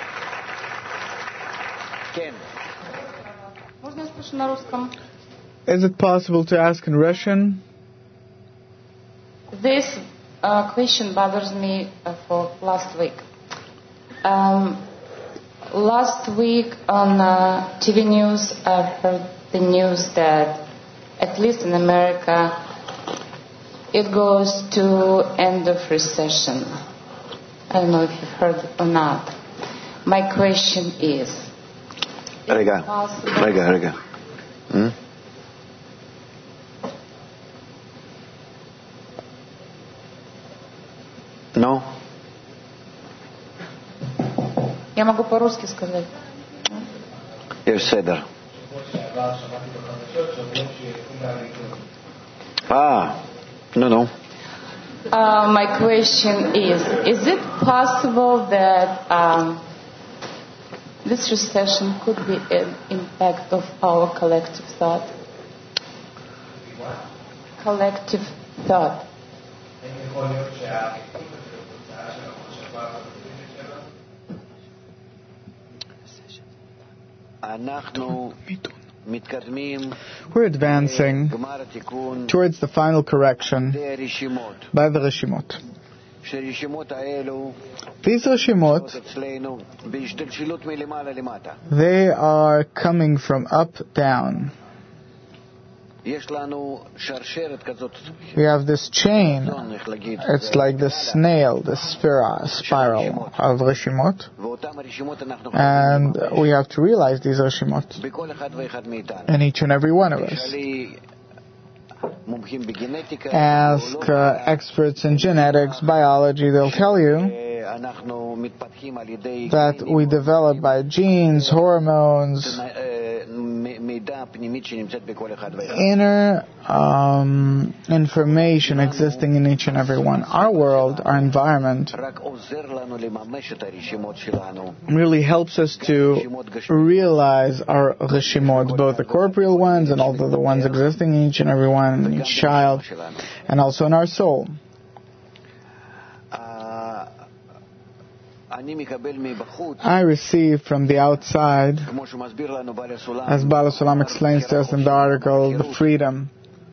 Is it possible to ask in Russian? This question bothers me for last week. Last week on TV news, I heard the news that, at least in America, it goes to end of recession. I don't know if you've heard it or not. My question is רגע. No. Я могу по-русски сказать. יש סדר. No. My question is it possible that this recession could be an impact of our collective thought? Collective thought. We're advancing towards the final correction by the Reshimot. These Reshimot, they are coming from up down. We have this chain. It's like the snail, the spiral of Reshimot. And we have to realize these Reshimot in each and every one of us. Ask experts in genetics, biology, they'll tell you that we develop by genes, hormones, inner information existing in each and every one. Our world, our environment, really helps us to realize our Reshimot, both the corporeal ones and also the ones existing in each and every one, in each child, and also in our soul. I receive from the outside, as Baal HaSulam explains to us in the article, the freedom.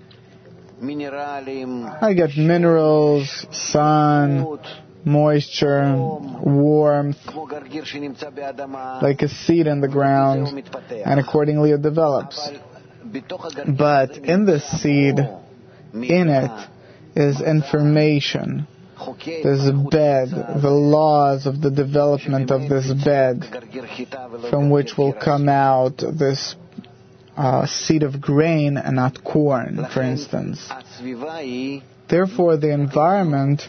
I get minerals, sun, moisture, warmth, like a seed in the ground, and accordingly it develops. But in this seed, in it, is information. There's a bed, the laws of the development of this bed, from which will come out this seed of grain and not corn, for instance. Therefore, the environment,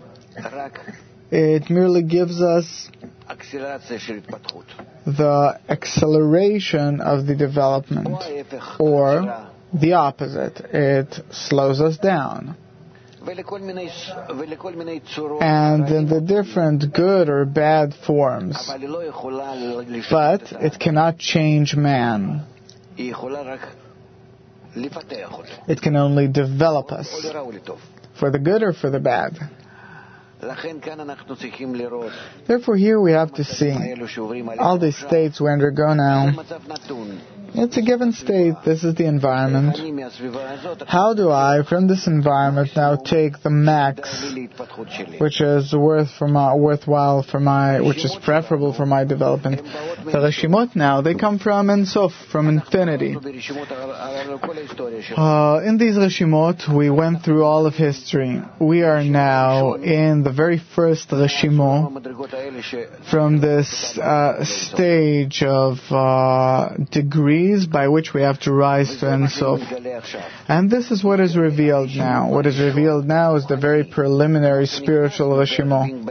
it merely gives us the acceleration of the development, or the opposite, it slows us down. And in the different good or bad forms. But it cannot change man. It can only develop us, for the good or for the bad. Therefore, here we have to see all these states we undergo now. It's a given state. This is the environment. How do I, from this environment, now take the max, which is worthwhile for my, which is preferable for my development? The Reshimot now, they come from Ein Sof, from infinity. In these Reshimot, we went through all of history. We are now in the very first Reshimot, from this stage of degrees by which we have to rise to Ein Sof. And this is what is revealed now. What is revealed now is the very preliminary spiritual Reshimot.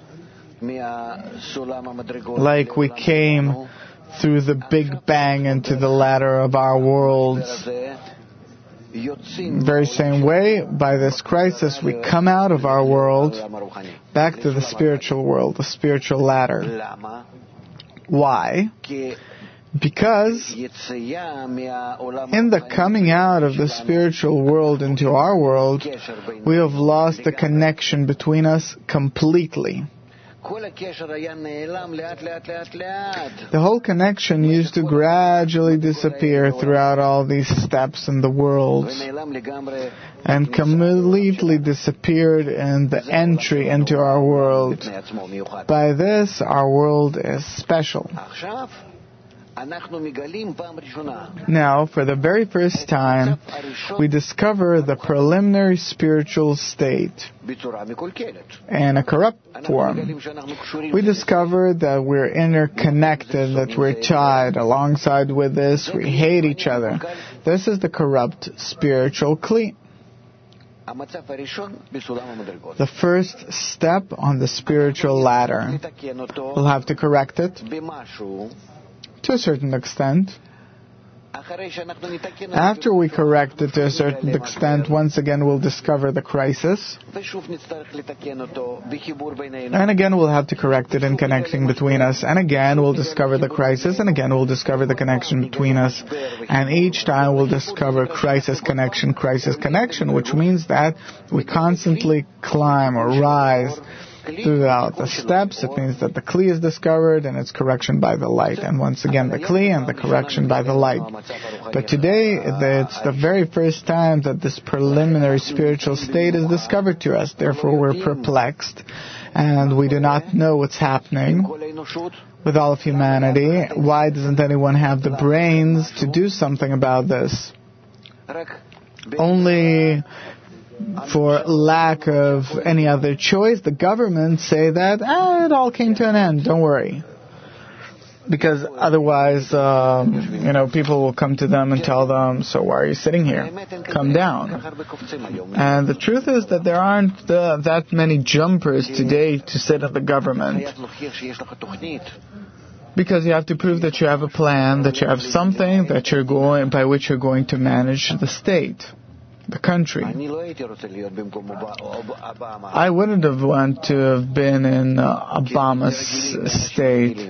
Like we came through the Big Bang into the ladder of our worlds. Very same way, by this crisis, we come out of our world back to the spiritual world, the spiritual ladder. Why? Because in the coming out of the spiritual world into our world, we have lost the connection between us completely. The whole connection used to gradually disappear throughout all these steps in the world, and completely disappeared in the entry into our world. By this, our world is special. Now, for the very first time, we discover the preliminary spiritual state in a corrupt form. We discover that we're interconnected, that we're tied. Alongside with this, we hate each other. This is the corrupt spiritual Kli. The first step on the spiritual ladder. We'll have to correct it to a certain extent. After we correct it to a certain extent, once again we'll discover the crisis. And again we'll have to correct it in connection between us. And again we'll discover the crisis. And again we'll discover the connection between us. And each time we'll discover crisis, connection, which means that we constantly climb or rise throughout the steps. It means that the Kli is discovered and its correction by the light. And once again the Kli and the correction by the light. But today it's the very first time that this preliminary spiritual state is discovered to us. Therefore we're perplexed and we do not know what's happening with all of humanity. Why doesn't anyone have the brains to do something about this? only for lack of any other choice, the government say that it all came to an end, don't worry. Because otherwise, people will come to them and tell them, so why are you sitting here? Come down. And the truth is that there aren't that many jumpers today to sit at the government. Because you have to prove that you have a plan, that you have something that by which you're going to manage the state, the country. I wouldn't have wanted to have been in Obama's state.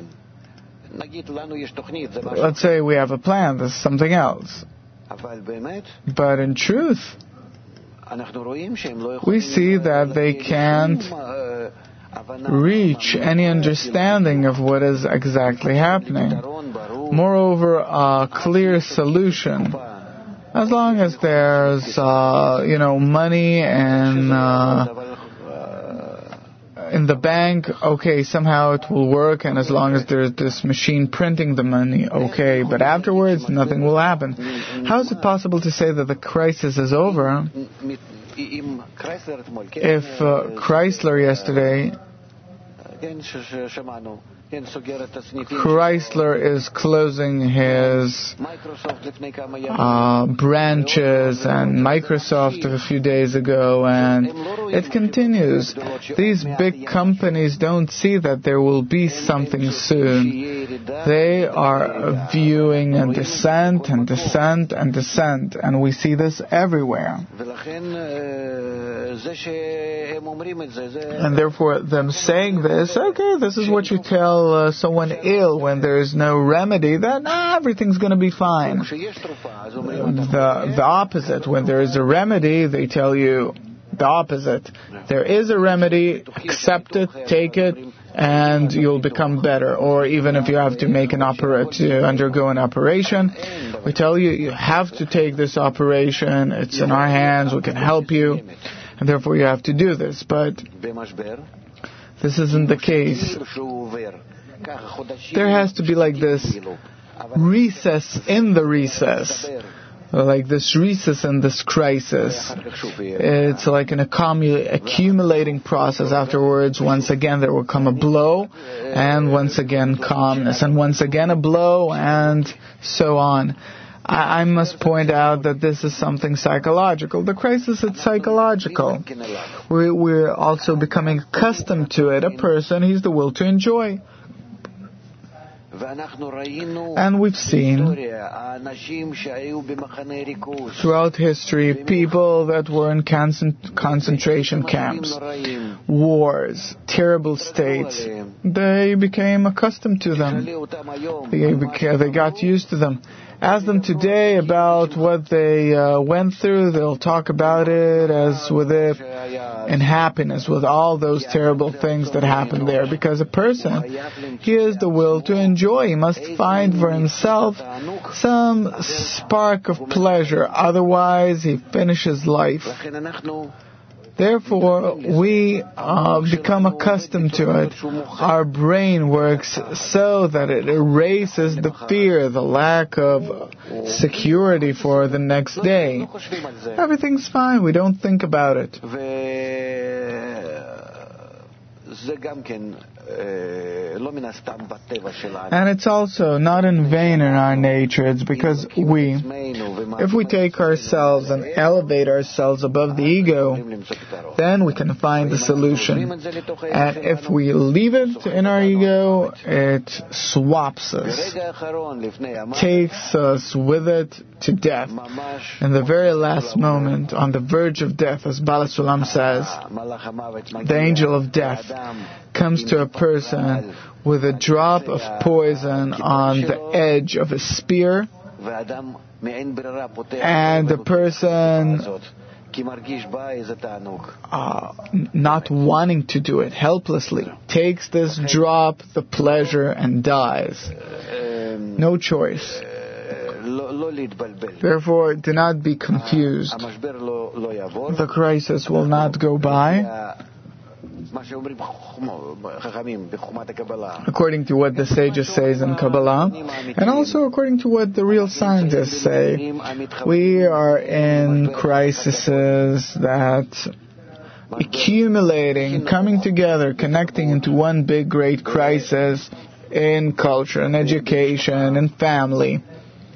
Let's say we have a plan, there's something else. But in truth, we see that they can't reach any understanding of what is exactly happening. Moreover, a clear solution. As long as there's, money and in the bank, okay, somehow it will work, and as long as there's this machine printing the money, okay, but afterwards nothing will happen. How is it possible to say that the crisis is over if Chrysler yesterday, Chrysler is closing his branches, and Microsoft a few days ago, and it continues. These big companies don't see that there will be something soon. They are viewing a descent and descent and descent, and we see this everywhere. And therefore, them saying this, okay, this is what you tell someone ill when there is no remedy, then everything's going to be fine. The opposite, when there is a remedy, they tell you the opposite. There is a remedy, accept it, take it, and you'll become better. Or even if you have to undergo an operation, we tell you, you have to take this operation, it's in our hands, we can help you, and therefore you have to do this. But this isn't the case. There has to be like this recess in the recess. Like this recess in this crisis. It's like an accumulating process. Afterwards, once again, there will come a blow, and once again, calmness, and once again, a blow, and so on. I must point out that this is something psychological. The crisis is psychological. We're also becoming accustomed to it. A person, he's the will to enjoy. And we've seen throughout history people that were in concentration camps, wars, terrible states. They became accustomed to them. They got used to them. Ask them today about what they went through. They'll talk about it as with it in happiness, with all those terrible things that happened there. Because a person, he has the will to enjoy. He must find for himself some spark of pleasure. Otherwise, he finishes life. Therefore, we become accustomed to it. Our brain works so that it erases the fear, the lack of security for the next day. Everything's fine. We don't think about it. And it's also not in vain in our nature. It's because if we take ourselves and elevate ourselves above the ego, then we can find the solution. And if we leave it in our ego, it swaps us, takes us with it to death. In the very last moment, on the verge of death, as Bala Sulam says, the angel of death comes to a person with a drop of poison on the edge of a spear, and the person not wanting to do it, helplessly takes this drop, the pleasure, and dies. No choice. Therefore, do not be confused. The crisis will not go by. according to what the sages say in Kabbalah, and also according to what the real scientists say. We are in crises that accumulating, coming together, connecting into one big great crisis in culture and education and family,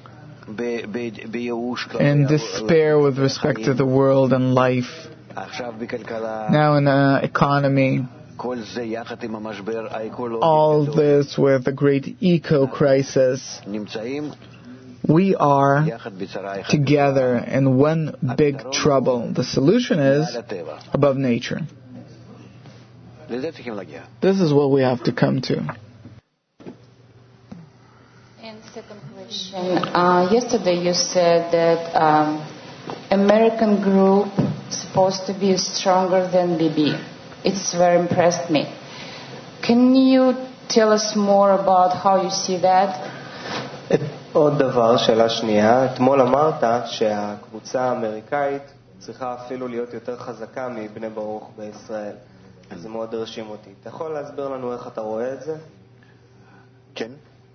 in despair with respect to the world and life. Now in the economy, all this with the great eco-crisis. We are together in one big trouble. The solution is above nature. This is what we have to come to. And second question. Yesterday you said that American group supposed to be stronger than Bibi. It's very impressed me. Can you tell us more about how you see that? עוד דבר, שאלה שנייה, אתמול אמרת שהקבוצה האמריקאית צריכה אפילו להיות יותר חזקה מבני ברוך בישראל. זה מאוד הרשים אותי. אתה יכול להסביר לנו איך אתה רואה את זה? כן.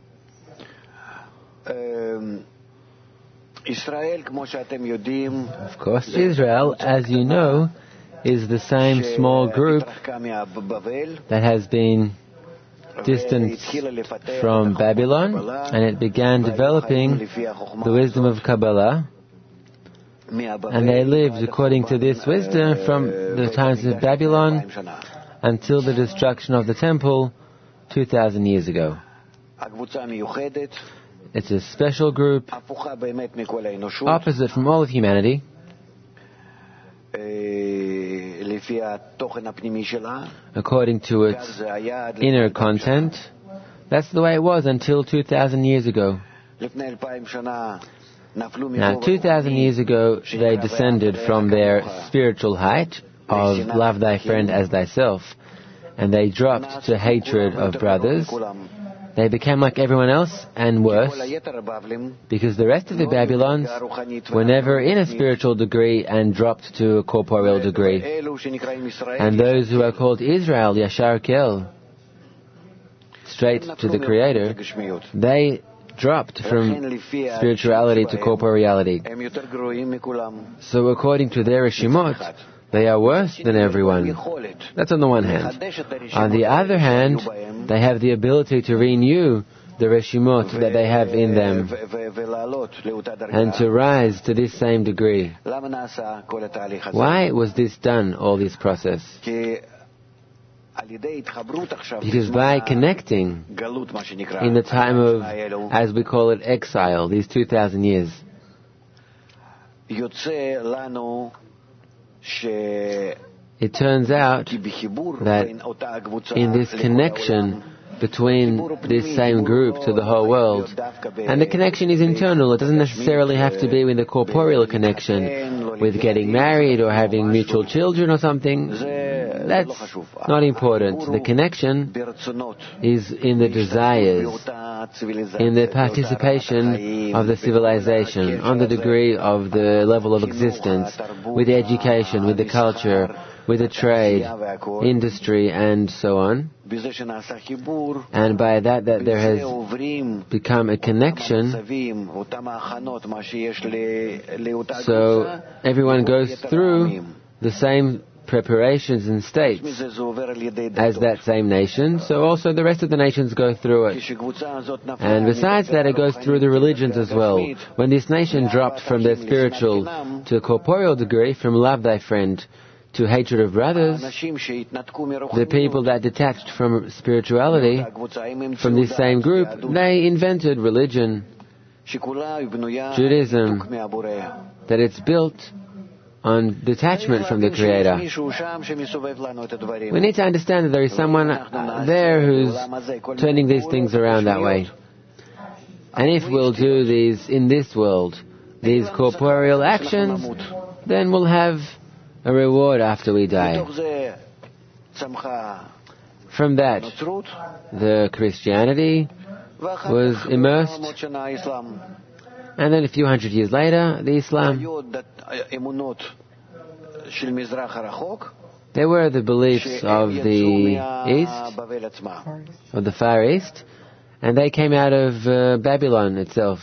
ישראל, כמו שאתם יודעים, Of course, Israel, as you know, is the same small group that has been distanced from Babylon, and it began developing the wisdom of Kabbalah, and they lived according to this wisdom from the times of Babylon until the destruction of the temple 2,000 years ago. It's a special group, opposite from all of humanity, according to its inner content. That's the way it was until 2,000 years ago. Now, 2,000 years ago, they descended from their spiritual height of love thy friend as thyself, and they dropped to hatred of brothers. They became like everyone else and worse, because the rest of the Babylons were never in a spiritual degree and dropped to a corporeal degree. And those who are called Israel, Yashar Kel, straight to the Creator, they dropped from spirituality to corporeality. So according to their Reshimot, they are worse than everyone. That's on the one hand. On the other hand, they have the ability to renew the Reshimot that they have in them and to rise to this same degree. Why was this done, all this process? Because by connecting in the time of, as we call it, exile, these 2,000 years, it turns out that in this connection between this same group to the whole world, and the connection is internal, it doesn't necessarily have to be with a corporeal connection, with getting married or having mutual children or something. That's not important. The connection is in the desires, in the participation of the civilization, on the degree of the level of existence, with the education, with the culture, with the trade, industry, and so on. And by that there has become a connection. So everyone goes through the same preparations and states as that same nation, so also the rest of the nations go through it. And besides that, it goes through the religions as well. When this nation dropped from their spiritual to a corporeal degree, from love thy friend to hatred of brothers, the people that detached from spirituality, from this same group, they invented religion, Judaism, that it's built on detachment from the Creator. We need to understand that there is someone there who's turning these things around that way. And if we'll do these in this world, these corporeal actions, then we'll have a reward after we die. From that, the Christianity was immersed, and then a few hundred years later, the Islam. There were the beliefs of the East, of the Far East, and they came out of Babylon itself.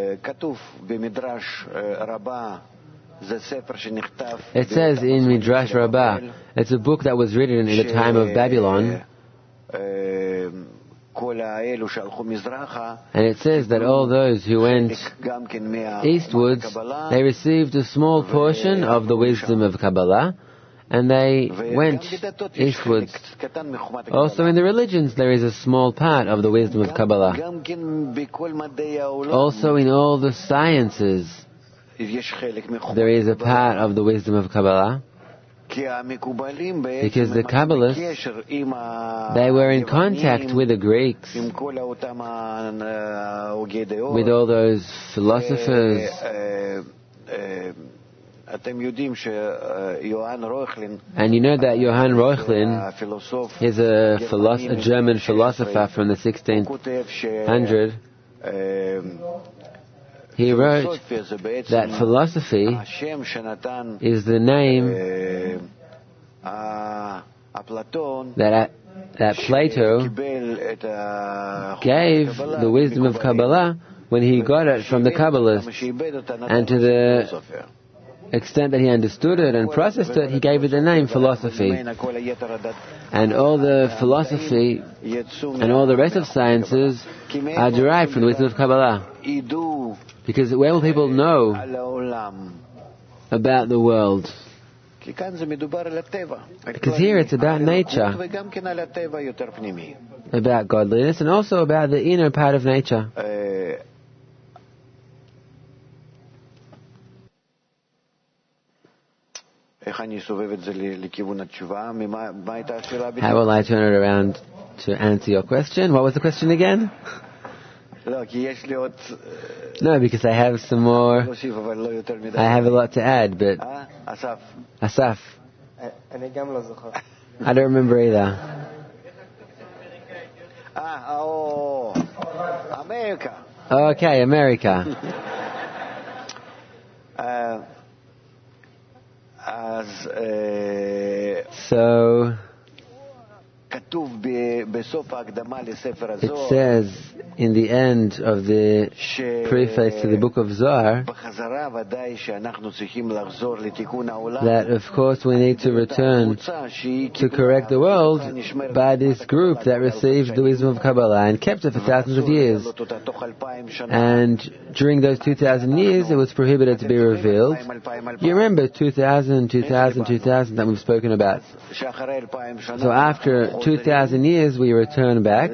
It says in Midrash Rabbah, it's a book that was written in the time of Babylon, and it says that all those who went eastwards, they received a small portion of the wisdom of Kabbalah, and they went eastwards. Also in the religions there is a small part of the wisdom of Kabbalah. Also in all the sciences there is a part of the wisdom of Kabbalah. Because the Kabbalists, they were in contact with the Greeks, with all those philosophers. And you know that Johann Reuchlin is a German philosopher from the 1600s. He wrote that philosophy is the name that Plato gave the wisdom of Kabbalah when he got it from the Kabbalists, and to the extent that he understood it and processed it, he gave it the name philosophy. And all the philosophy and all the rest of sciences are derived from the wisdom of Kabbalah. Because where will people know about the world? Because here it's about nature, about godliness, and also about the inner part of nature. How will I turn it around to answer your question? What was the question again? No, because I have some more. I have a lot to add, but Asaf. I don't remember either. America. Okay, America. So it says in the end of the preface to the book of Zohar that of course we need to return to correct the world by this group that received the wisdom of Kabbalah and kept it for thousands of years. And during those 2,000 years it was prohibited to be revealed. You remember 2,000 that we've spoken about. So after 2,000 years we return back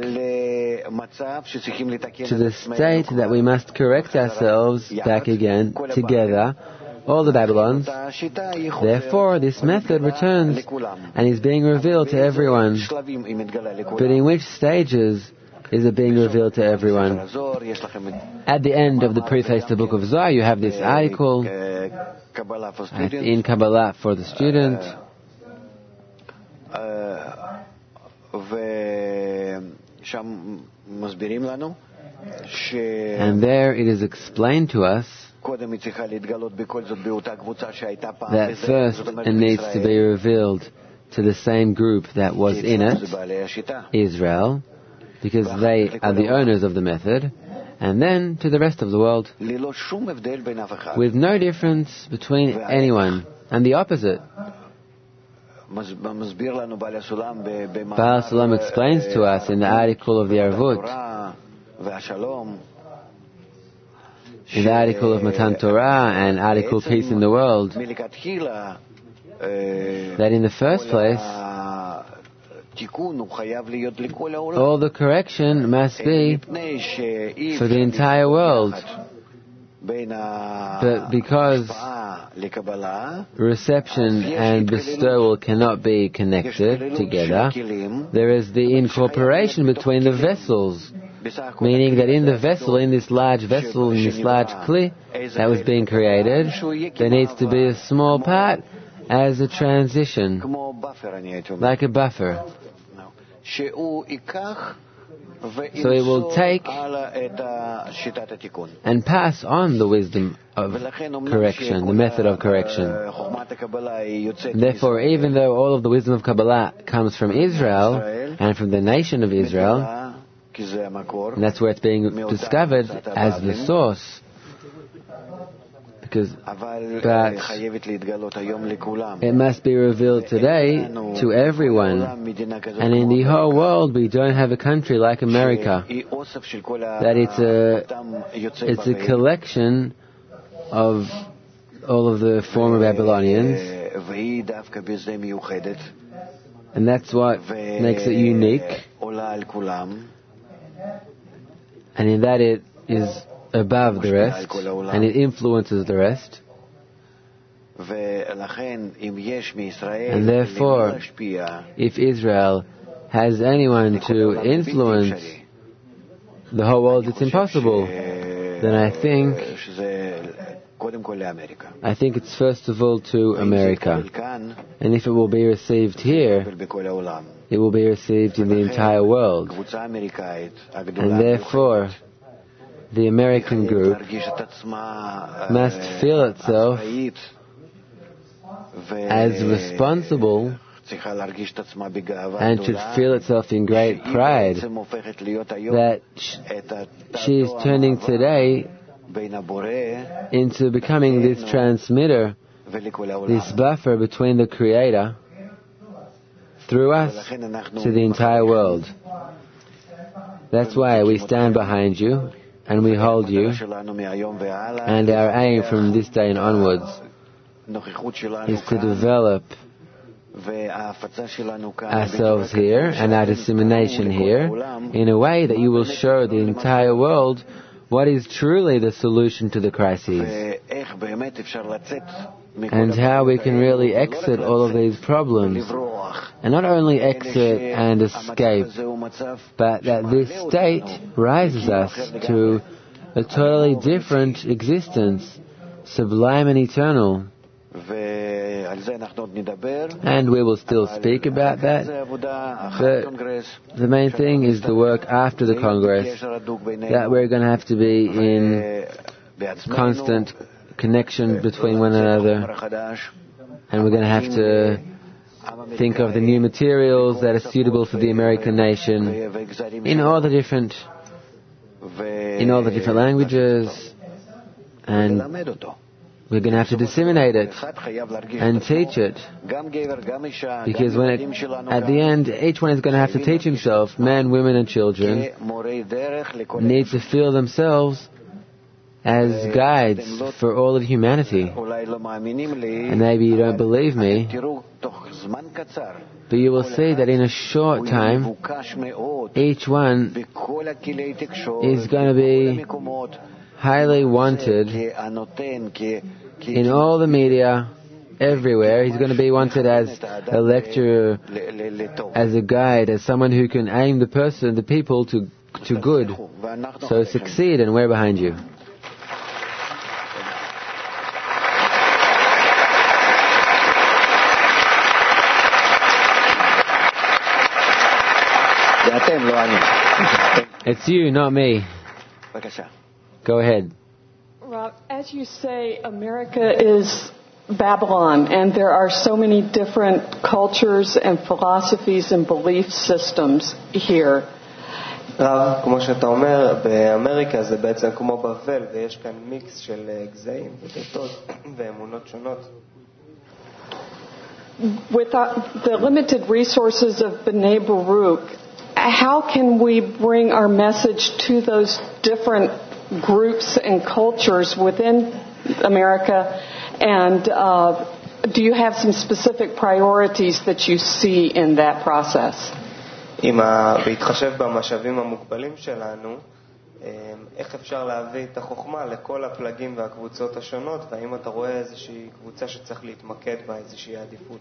to the state that we must correct ourselves back again together, all the Babylons. Therefore this method returns and is being revealed to everyone. But in which stages is it being revealed to everyone? At the end of the preface to the book of Zohar you have this article in Kabbalah for the student. And there it is explained to us that first it needs to be revealed to the same group that was in it, Israel, because they are the owners of the method, and then to the rest of the world, with no difference between anyone, and the opposite. Baal Sulam explains to us in the article of the Arvut, in the article of Matan Torah and article Peace in the World, that in the first place all the correction must be for the entire world. But because reception and bestowal cannot be connected together, there is the incorporation between the vessels, meaning that in the vessel, in this large vessel, in this large kli that was being created, there needs to be a small part as a transition, like a buffer. So it will take and pass on the wisdom of correction, the method of correction. Therefore, even though all of the wisdom of Kabbalah comes from Israel and from the nation of Israel, and that's where it's being discovered as the source, but it must be revealed today to everyone. And in the whole world, we don't have a country like America, that it's a collection of all of the former Babylonians, and that's what makes it unique. And in that it is above the rest, and it influences the rest. And therefore, if Israel has anyone to influence the whole world, it's impossible. Then I think it's first of all to America. And if it will be received here, it will be received in the entire world. And therefore, the American group must feel itself as responsible and should feel itself in great pride that she is turning today into becoming this transmitter, this buffer between the Creator through us to the entire world. That's why we stand behind you and we hold you, and our aim from this day and onwards is to develop ourselves here and our dissemination here in a way that you will show the entire world what is truly the solution to the crises, and how we can really exit all of these problems. And not only exit and escape, but that this state rises us to a totally different existence, sublime and eternal. And we will still speak about that, but the main thing is the work after the Congress, that we're going to have to be in constant connection between one another, and we're going to have to think of the new materials that are suitable for the American nation in all the different languages, and we're going to have to disseminate it and teach it, because at the end, each one is going to have to teach himself. Men, women and children need to feel themselves as guides for all of humanity. And maybe you don't believe me, but you will see that in a short time, each one is going to be highly wanted in all the media, everywhere. He's going to be wanted as a lecturer, as a guide, as someone who can aim the people to good. So succeed, and we're behind you. It's you, not me. Go ahead. Rob, as you say, America is Babylon, and there are so many different cultures and philosophies and belief systems here. רב, כמו שאתה אומר, באמריקה זה בעצם כמו בבל, ויש כאן מיקס של גזעים ודתות ואמונות שונות. With the limited resources of B'nai Baruch, how can we bring our message to those different groups and cultures within America? And do you have some specific priorities that you see in that process? בהתחשב במשאבים המוגבלים שלנו, איך אפשר להביא את החוכמה לכל הפלגים והקבוצות השונות, והאם אתה רואה איזושהי קבוצה שצריך להתמקד בה, איזושהי עדיפות?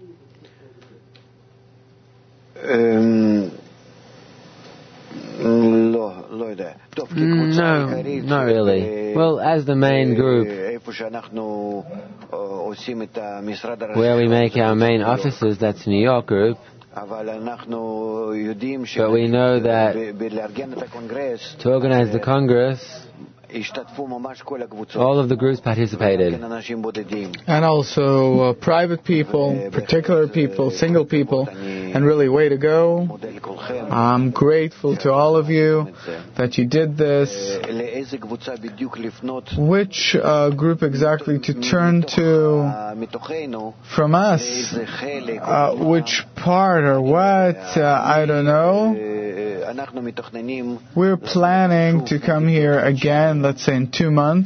No, not really. Well, as the main group, where we make our main offices, that's New York group, But we know that to organize the Congress, all of the groups participated. And also private people, particular people, single people, and really way to go. I'm grateful to all of you that you did this. Which group exactly to turn to from us? Which part or what? I don't know. We're planning to come here again, let's say in 2 months.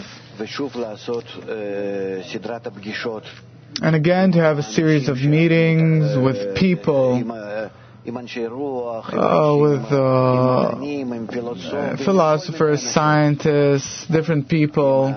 And again to have a series of meetings with people, with philosophers, scientists, different people,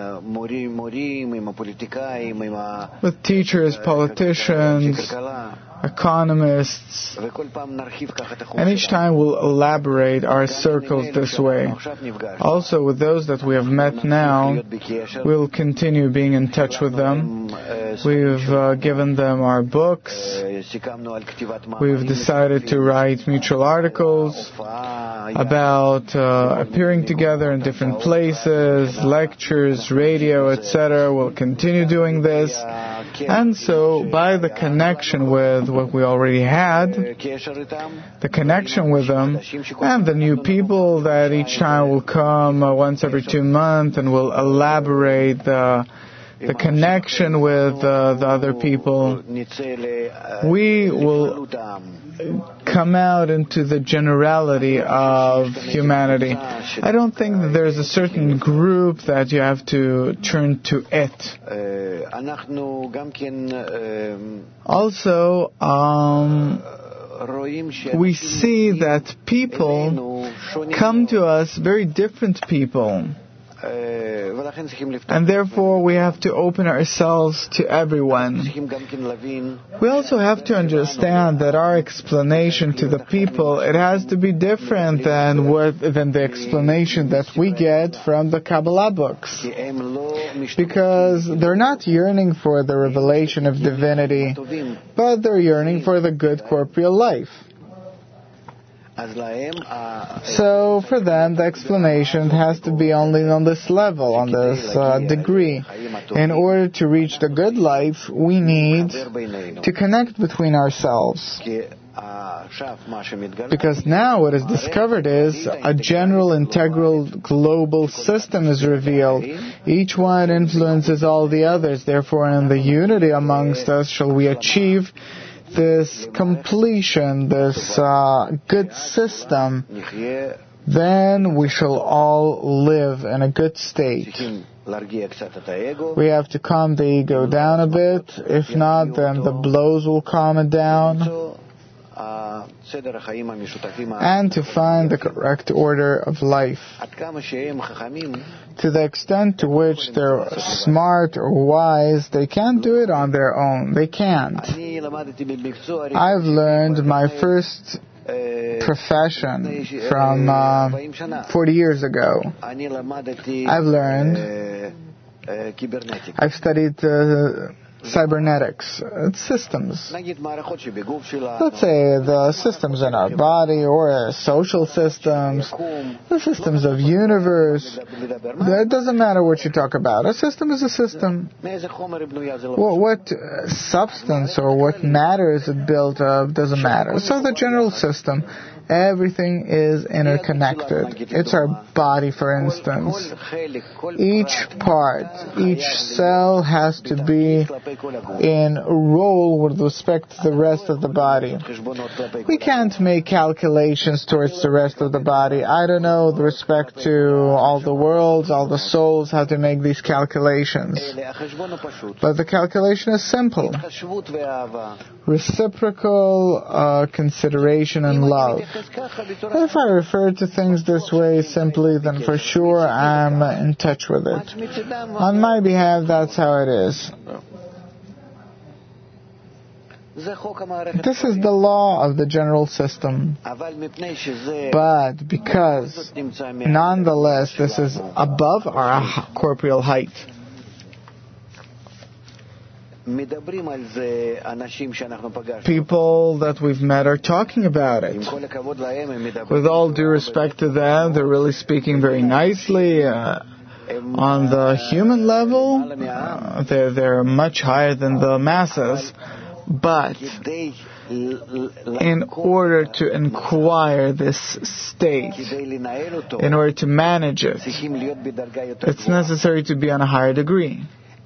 with teachers, politicians, economists, and each time we'll elaborate our circles this way. Also with those that we have met now, we'll continue being in touch with them. We've given them our books. We've decided to write mutual articles about appearing together in different places, lectures, radio, etc. We'll continue doing this. And so by the connection with what we already had, the connection with them, and the new people that each time will come once every 2 months and will elaborate the connection with the other people, we will come out into the generality of humanity. I don't think that there's a certain group that you have to turn to it. Also, we see that people come to us, very different people. And therefore we have to open ourselves to everyone. We also have to understand that our explanation to the people, it has to be different than the explanation that we get from the Kabbalah books. Because they're not yearning for the revelation of divinity, but they're yearning for the good corporeal life. So for them, the explanation has to be only on this level, on this degree. In order to reach the good life, we need to connect between ourselves. Because now what is discovered is a general, integral, global system is revealed. Each one influences all the others. Therefore, in the unity amongst us shall we achieve this completion, this good system, then we shall all live in a good state. We have to calm the ego down a bit. If not, then the blows will calm it down. And to find the correct order of life. To the extent to which they're smart or wise, they can't do it on their own. They can't. I've learned my first profession from 40 years ago. I've studied cybernetics. It's systems. Let's say the systems in our body or social systems, the systems of universe. It doesn't matter what you talk about. A system is a system. What substance or what matter is it built of doesn't matter. So the general system, everything is interconnected. It's our body, for instance. Each part, each cell has to be in a role with respect to the rest of the body. We can't make calculations towards the rest of the body. I don't know with respect to all the worlds, all the souls, how to make these calculations. But the calculation is simple. Reciprocal consideration and love. If I refer to things this way simply, then for sure I'm in touch with it. On my behalf, that's how it is. This is the law of the general system. But because, nonetheless, this is above our corporeal height, People that we've met are talking about it. With all due respect to them, they're really speaking very nicely. On the human level, they're much higher than the masses. But in order to acquire this state, in order to manage it, it's necessary to be on a higher degree.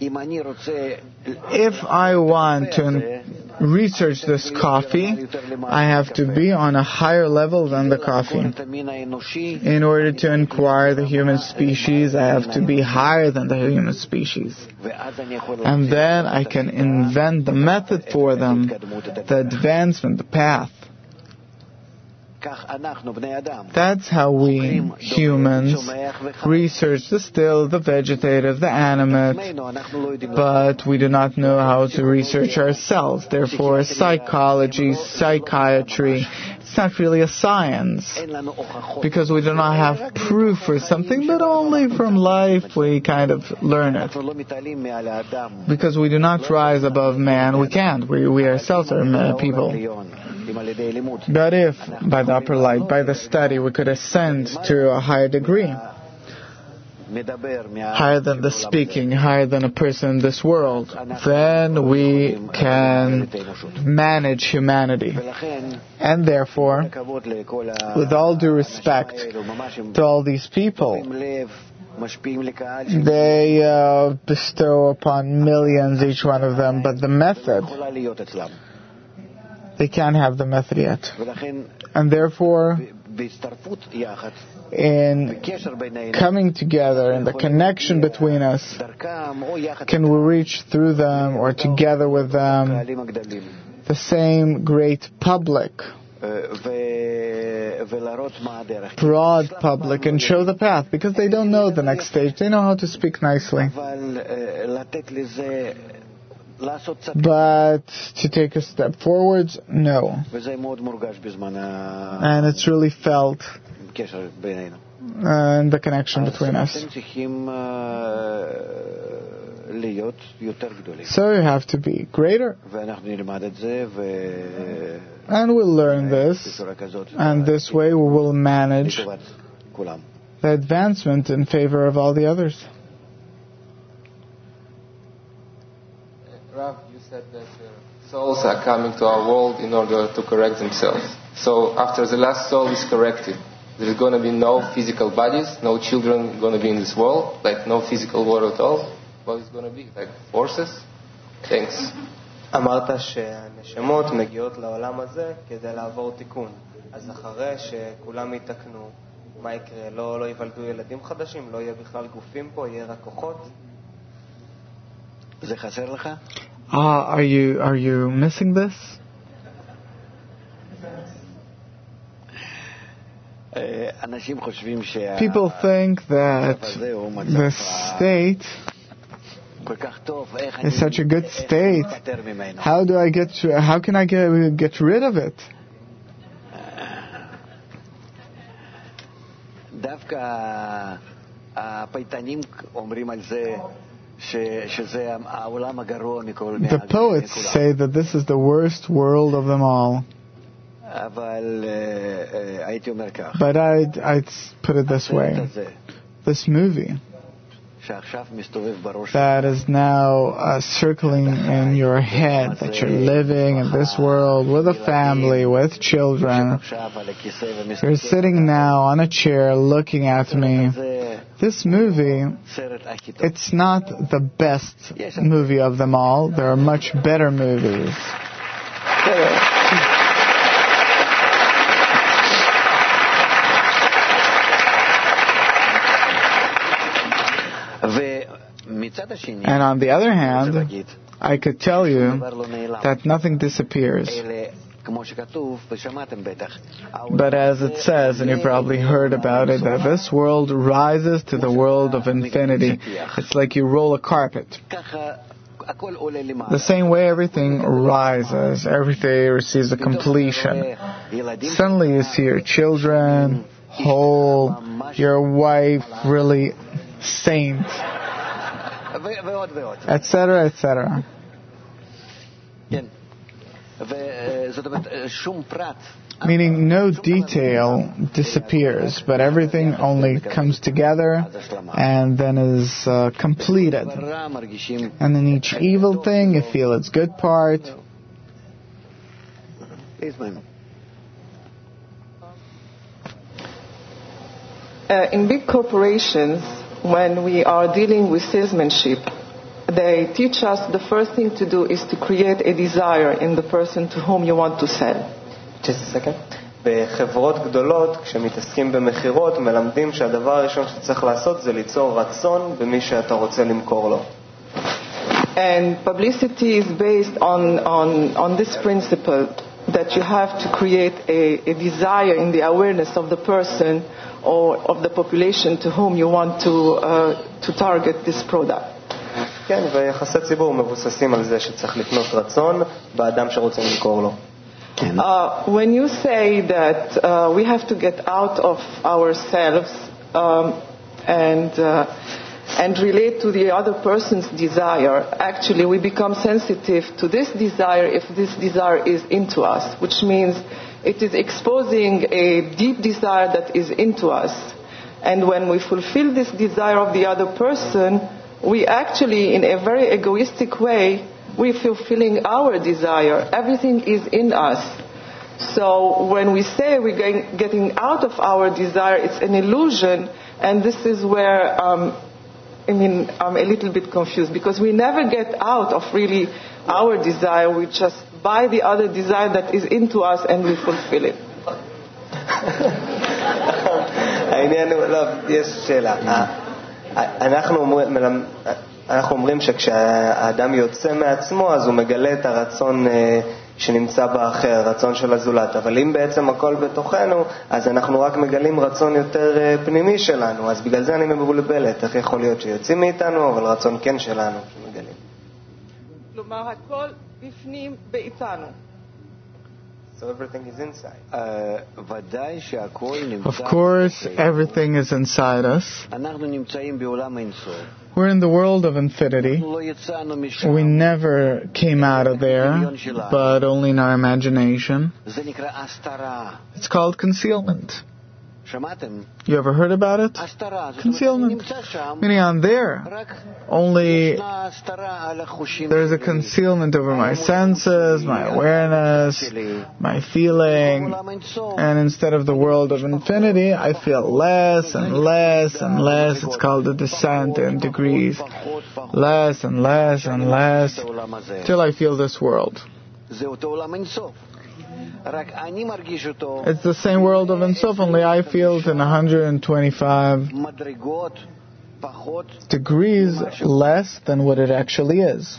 If I want to research this coffee, I have to be on a higher level than the coffee. In order to inquire the human species, I have to be higher than the human species. And then I can invent the method for them, the advancement, the path. That's how we humans research the still, the vegetative, the animate, but we do not know how to research ourselves. Therefore, psychology, psychiatry, it's not really a science, because we do not have proof for something, but only from life we kind of learn it. Because we do not rise above man, we can't. We ourselves are people. But if, by the upper light, by the study, we could ascend to a higher degree, higher than the speaking, higher than a person in this world, then we can manage humanity. And therefore, with all due respect to all these people, they bestow upon millions, each one of them, but the method, they can't have the method yet. And therefore, in coming together, in the connection between us, can we reach through them or together with them the same great public, broad public, and show the path, because they don't know the next stage. They know how to speak nicely. But to take a step forwards, no. And it's really felt in the connection between us. So you have to be greater. And we'll learn this. And this way we will manage the advancement in favor of all the others. Rav, you said that souls are coming to our world in order to correct themselves. So after the last soul is corrected, there is going to be no physical bodies, no children going to be in this world, like no physical world at all. What is going to be? Like forces? Thanks. אמרת שהנשמות מגיעות לעולם הזה כדי לעבור תיקון. אז אחרי שכולם יתקנו, מה יקרה? לא ייוולדו ילדים חדשים? לא יהיה בכלל גופים פה? יהיה רק כוחות? זה חסר לך? Are you missing this? People think that the state is such a good state. How can I get rid of it? The poets say that this is the worst world of them all. But I'd put it this way. This movie that is now circling in your head, that you're living in this world with a family, with children. You're sitting now on a chair looking at me. This movie, it's not the best movie of them all. There are much better movies. And on the other hand, I could tell you that nothing disappears. But as it says, and you probably heard about it, that this world rises to the world of infinity. It's like you roll a carpet. The same way everything rises, everything receives a completion. Suddenly you see your children whole, your wife really saint, etc., etc. Meaning no detail disappears, but everything only comes together and then is completed. And in each evil thing, you feel its good part. In big corporations, when we are dealing with salesmanship, they teach us the first thing to do is to create a desire in the person to whom you want to sell. Just a second. בחברות גדולות, כשמתעסקים במחירות, מלמדים שהדבר הראשון שצריך לעשות זה ליצור רצון במי שאתה רוצה למכור לו. And publicity is based on this principle that you have to create a desire in the awareness of the person or of the population to whom you want to target this product. כן, ויחסי ציבור מבוססים על זה שצריך לקנות רצון באדם שרוצה למכור לו. When you say that we have to get out of ourselves and relate to the other person's desire, actually we become sensitive to this desire if this desire is into us, which means it is exposing a deep desire that is into us. And when we fulfill this desire of the other person, we actually, in a very egoistic way, we're fulfilling our desire. Everything is in us. So when we say we're getting out of our desire, it's an illusion, and this is where, I'm a little bit confused, because we never get out of really our desire. We just buy the other desire that is into us and we fulfill it. העניין הוא, לא, יש שאלה. אנחנו אומרים שכשהאדם יוצא מעצמו, אז הוא מגלה את הרצון שנמצא באחר, רצון של הזולת. אבל אם בעצם הכל בתוכנו, אז אנחנו רק מגלים רצון יותר פנימי שלנו. אז בגלל זה אני מבולבלת. איך יכול להיות שיוצאים מאיתנו, אבל רצון כן שלנו שמגלים. כלומר, הכל בפנים באיתנו. So everything is inside. Of course, everything is inside us. We're in the world of infinity. We never came out of there, but only in our imagination. It's called concealment. You ever heard about it? Concealment. Meaning I'm there. Only there's a concealment over my senses, my awareness, my feeling. And instead of the world of infinity, I feel less and less and less. It's called the descent in degrees. Less and less and less till I feel this world. It's the same world of Ein Sof, only I feel it in 125 degrees less than what it actually is.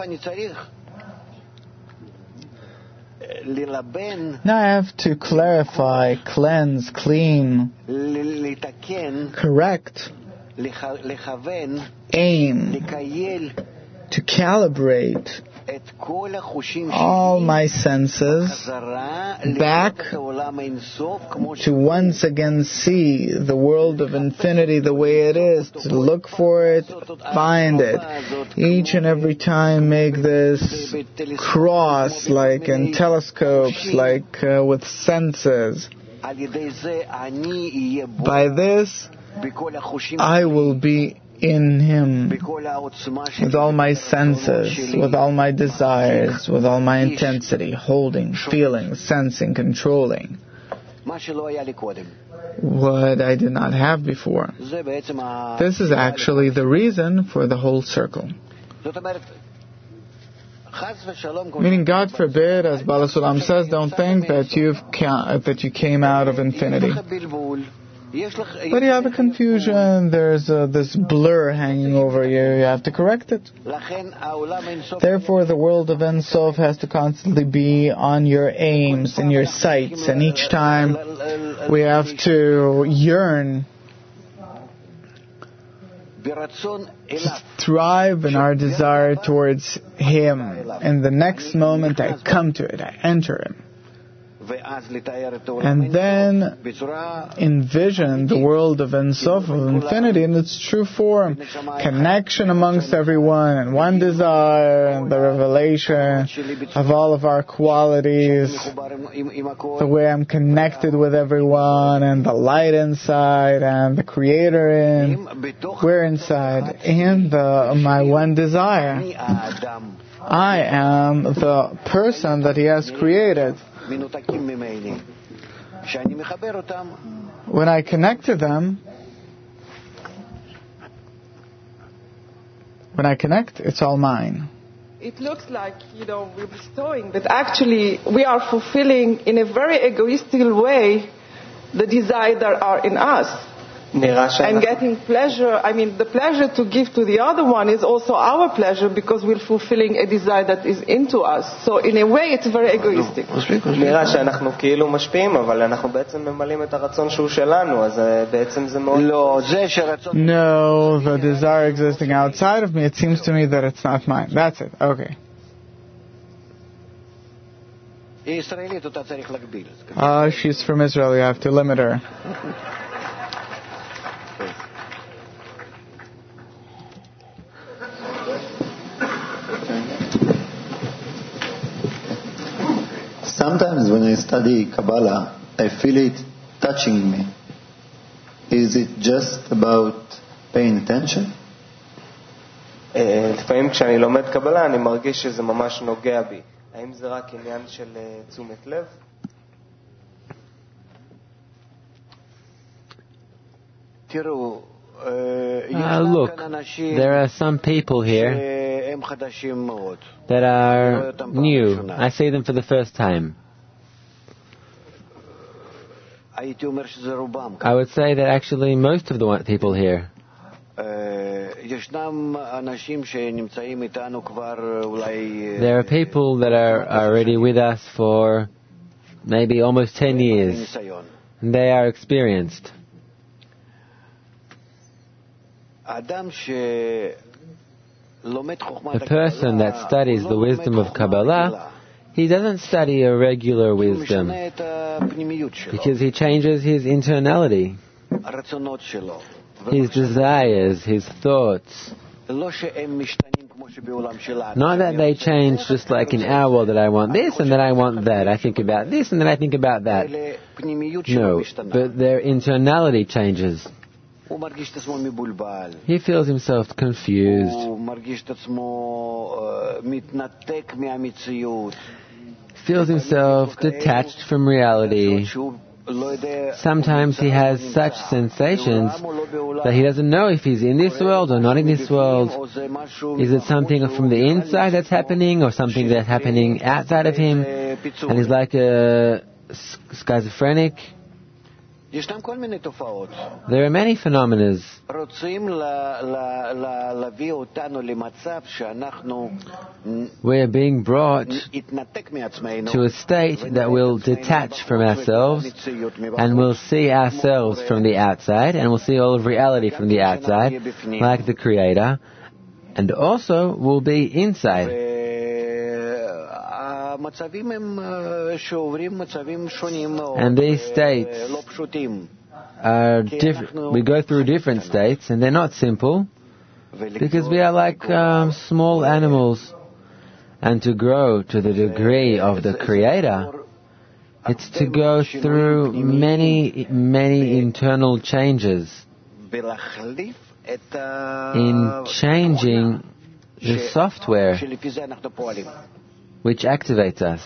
Now I have to clarify, cleanse, clean, correct, aim, to calibrate all my senses back to once again see the world of infinity the way it is, to look for it, find it. Each and every time make this cross like in telescopes, like with senses. By this, I will be in Him, with all my senses, with all my desires, with all my intensity, holding, feeling, sensing, controlling. What I did not have before. This is actually the reason for the whole circle. Meaning, God forbid, as Bala Sulam says, don't think that you came out of infinity. But you have a confusion, there's this blur hanging over you, you have to correct it. Therefore, the world of Ein Sof has to constantly be on your aims and your sights, and each time we have to yearn, strive in our desire towards Him. In the next moment, I come to it, I enter Him. and then envision the world of Ein Sof, of infinity, in its true form. Connection amongst everyone, and one desire, and the revelation of all of our qualities, the way I'm connected with everyone, and the light inside, and the Creator we're inside, in my one desire. I am the person that He has created. When I connect to them, it's all mine. It looks like, we're bestowing, but actually we are fulfilling in a very egoistic way the desires that are in us. And getting pleasure, the pleasure to give to the other one is also our pleasure because we're fulfilling a desire that is into us. So in a way it's very egoistic. נראה שאנחנו כאילו משפיעים, אבל אנחנו בעצם ממלאים את הרצון שהוא שלנו, אז בעצם זה מאוד... No, the desire existing outside of me, it seems to me that it's not mine. That's it. Okay. She's from Israel, you have to limit her. Sometimes when I study Kabbalah, I feel it touching me. Is it just about paying attention? לפעמים כשאני לומד קבלה אני מרגיש שזה ממש נוגע בי. האם זה רק עניין של תשומת לב? Look, there are some people here that are new. I see them for the first time. I would say that actually most of the people here. There are people that are already with us for maybe almost 10 years. They are experienced. The person that studies the wisdom of Kabbalah, he doesn't study a regular wisdom because he changes his internality, his desires, his thoughts. Not that they change just like in our world, that I want this and that I want that. I think about this and then I think about that. No, but their internality changes. He feels himself confused. Feels himself detached from reality. Sometimes he has such sensations that he doesn't know if he's in this world or not in this world. Is it something from the inside that's happening or something that's happening outside of him? And he's like a schizophrenic. There are many phenomena. We are being brought to a state that will detach from ourselves and will see ourselves from the outside and will see all of reality from the outside, like the Creator, and also will be inside. And these states are different. We go through different states, and they're not simple, because we are like small animals. And to grow to the degree of the Creator, it's to go through many, many internal changes in changing the software which activates us.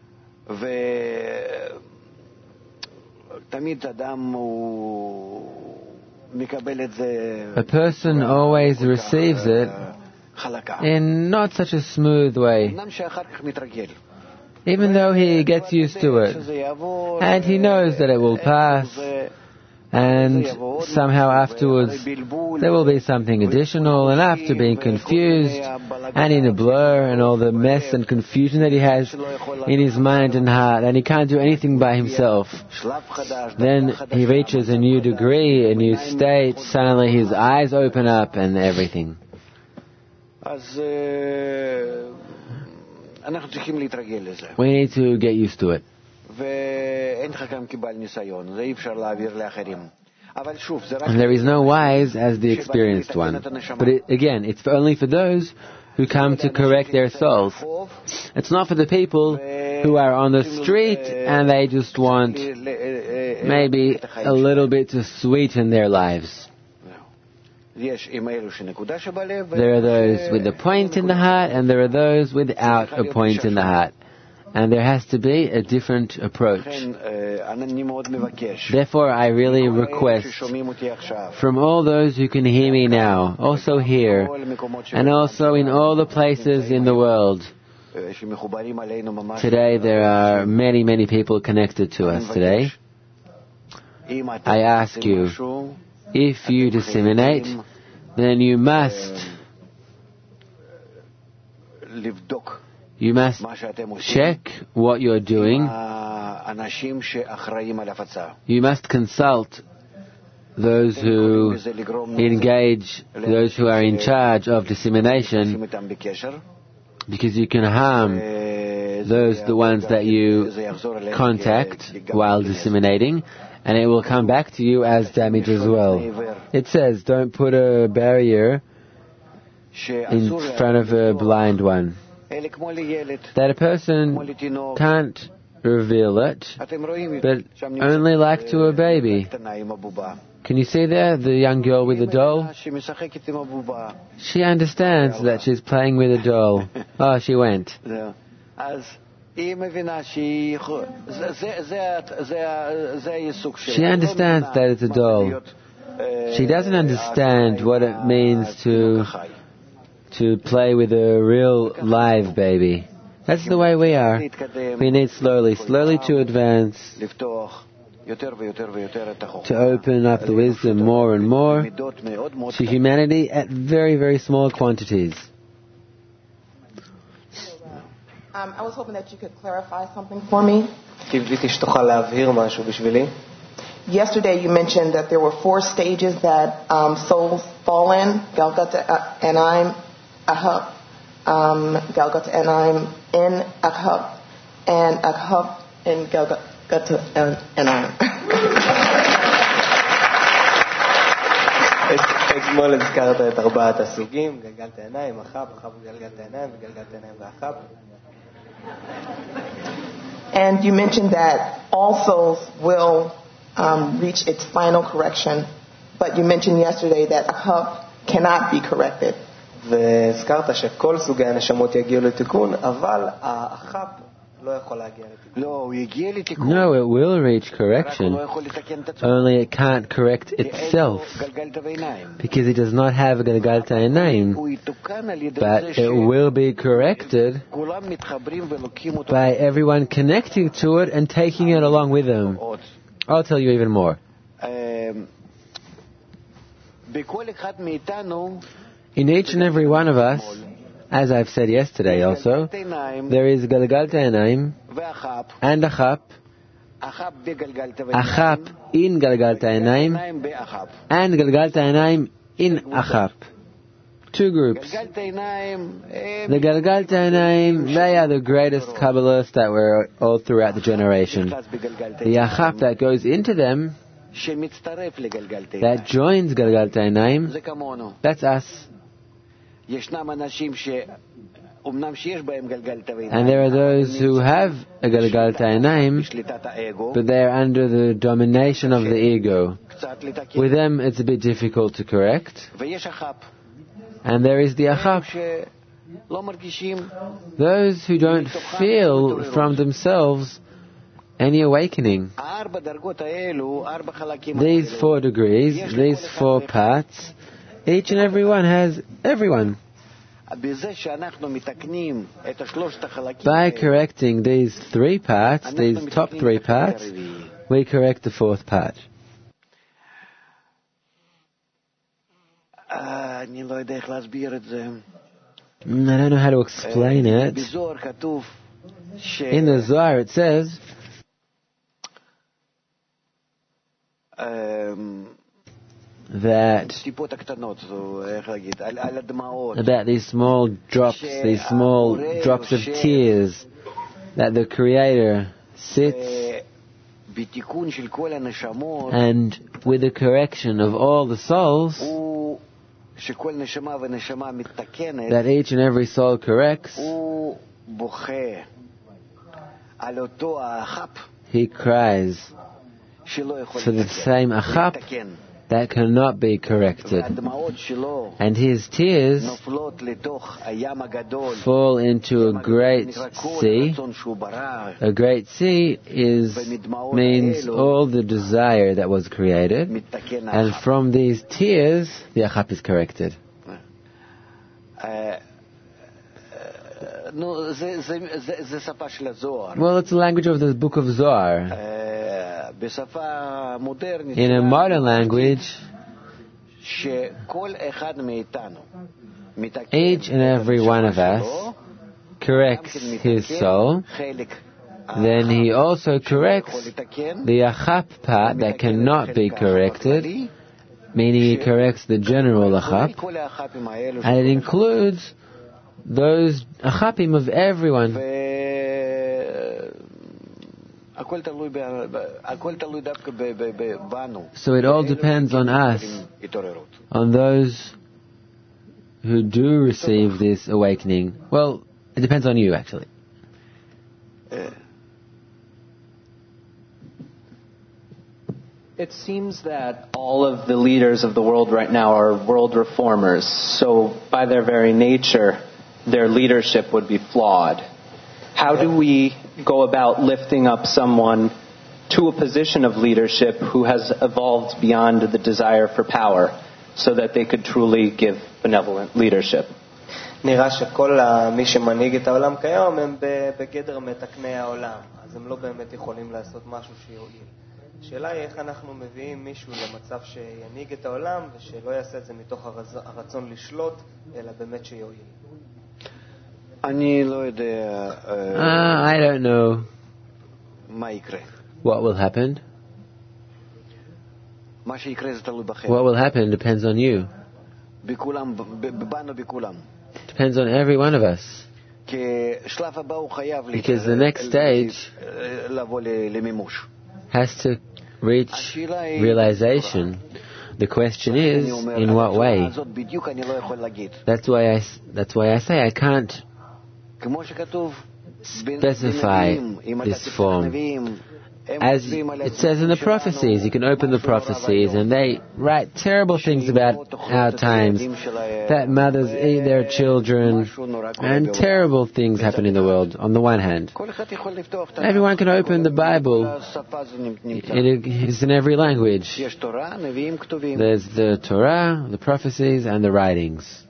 A person always receives it in not such a smooth way, even though he gets used to it, and he knows that it will pass, and somehow afterwards there will be something additional, and after being confused and in a blur and all the mess and confusion that he has in his mind and heart, and he can't do anything by himself, then he reaches a new degree, a new state. Suddenly his eyes open up and everything. We need to get used to it. ואין חכם כבעל ניסיון, זה אי אפשר להעביר לאחרים. And there is no wise as the experienced one. But again, it's only for those who come to correct their souls. It's not for the people who are on the street and they just want maybe a little bit to sweeten their lives. There are those with a point in the heart and there are those without a point in the heart. And there has to be a different approach. Therefore, I really request from all those who can hear me now, also here, and also in all the places in the world. Today there are many, many people connected to us today. I ask you, if you disseminate, then you must check what you're doing. You must consult those who engage, those who are in charge of dissemination, because you can harm the ones that you contact while disseminating, and it will come back to you as damage as well. It says, don't put a barrier in front of a blind one. That a person can't reveal it, but only like to a baby. Can you see there, the young girl with the doll? She understands that she's playing with a doll. Oh, she went. She understands that it's a doll. She doesn't understand what it means to play with a real live baby. That's the way we are. We need slowly to advance, to open up the wisdom more and more to humanity at very, very small quantities. I was hoping that you could clarify something for me. Yesterday you mentioned that there were 4 stages that souls fall in: Galgata Anaim, Ahab, Galgata Anaim in Ahab, and Ahab in Galgata Anaim. אתמול הזכרת את 4 הסוגים, גלגלת עיניים, אחאב, אחאב גלגלת עיניים וגלגלת עיניים ואחאב. And you mentioned that all souls will reach its final correction, but you mentioned yesterday that Ahab cannot be corrected. והזכרת שכל סוגי הנשמות יגיעו לתיקון, אבל האחאב לא יכול להגיע לתיקון. No, it will reach correction. Only it can't correct itself because it does not have a Galgalta Einayim. But it will be corrected by everyone connecting to it and taking it along with them. I'll tell you even more. In each and every one of us, as I've said yesterday also, there is Galgalta Einayim and Achab, Achab in Galgalta Einayim and Galgalta Einayim in Achab. 2 groups. The Galgalta Einayim, they are the greatest Kabbalists that were all throughout the generation. The Achab that goes into them, that joins Galgalta Einayim, that's us. And there are those who have a Galgalta Einayim, but they are under the domination of the ego. With them it's a bit difficult to correct. And there is the Achab, those who don't feel from themselves any awakening. These 4 degrees, these 4 parts, each and every one has everyone. By correcting these 3 parts, these top 3 parts, we correct the 4th part. I don't know how to explain it. In the Zohar it says that about these small drops of tears that the Creator sits, and with the correction of all the souls, that each and every soul corrects, he cries for the same achap that cannot be corrected. And his tears fall into a great sea. A great sea means all the desire that was created. And from these tears, the achap is corrected. Well, it's the language of the book of Zohar. In a modern language, each and every one of us corrects his soul. Then he also corrects the achap part that cannot be corrected, meaning he corrects the general achap, and it includes those achapim of everyone. So it all depends on us, on those who do receive this awakening. Well, it depends on you, actually. It seems that all of the leaders of the world right now are world reformers. So by their very nature, their leadership would be flawed. How do we go about lifting up someone to a position of leadership who has evolved beyond the desire for power so that they could truly give benevolent leadership? נראה שכל מי שמנהיג את העולם כיום הם בגדר מתקני העולם, אז הם לא באמת יכולים לעשות משהו שיועיל. השאלה היא איך אנחנו מביאים מישהו למצב שינהיג את העולם ושלא יעשה את זה מתוך הרצון לשלוט, אלא באמת שיועיל. I don't know what will happen. What will happen depends on you. Depends on every one of us. Because the next stage has to reach realization. The question is, in what way? That's why I say I can't specify this form. As it says in the prophecies, you can open the prophecies and they write terrible things about our times, that mothers eat their children, and terrible things happen in the world, on the one hand. Everyone can open the Bible. It is in every language. There's the Torah, the prophecies, and the writings.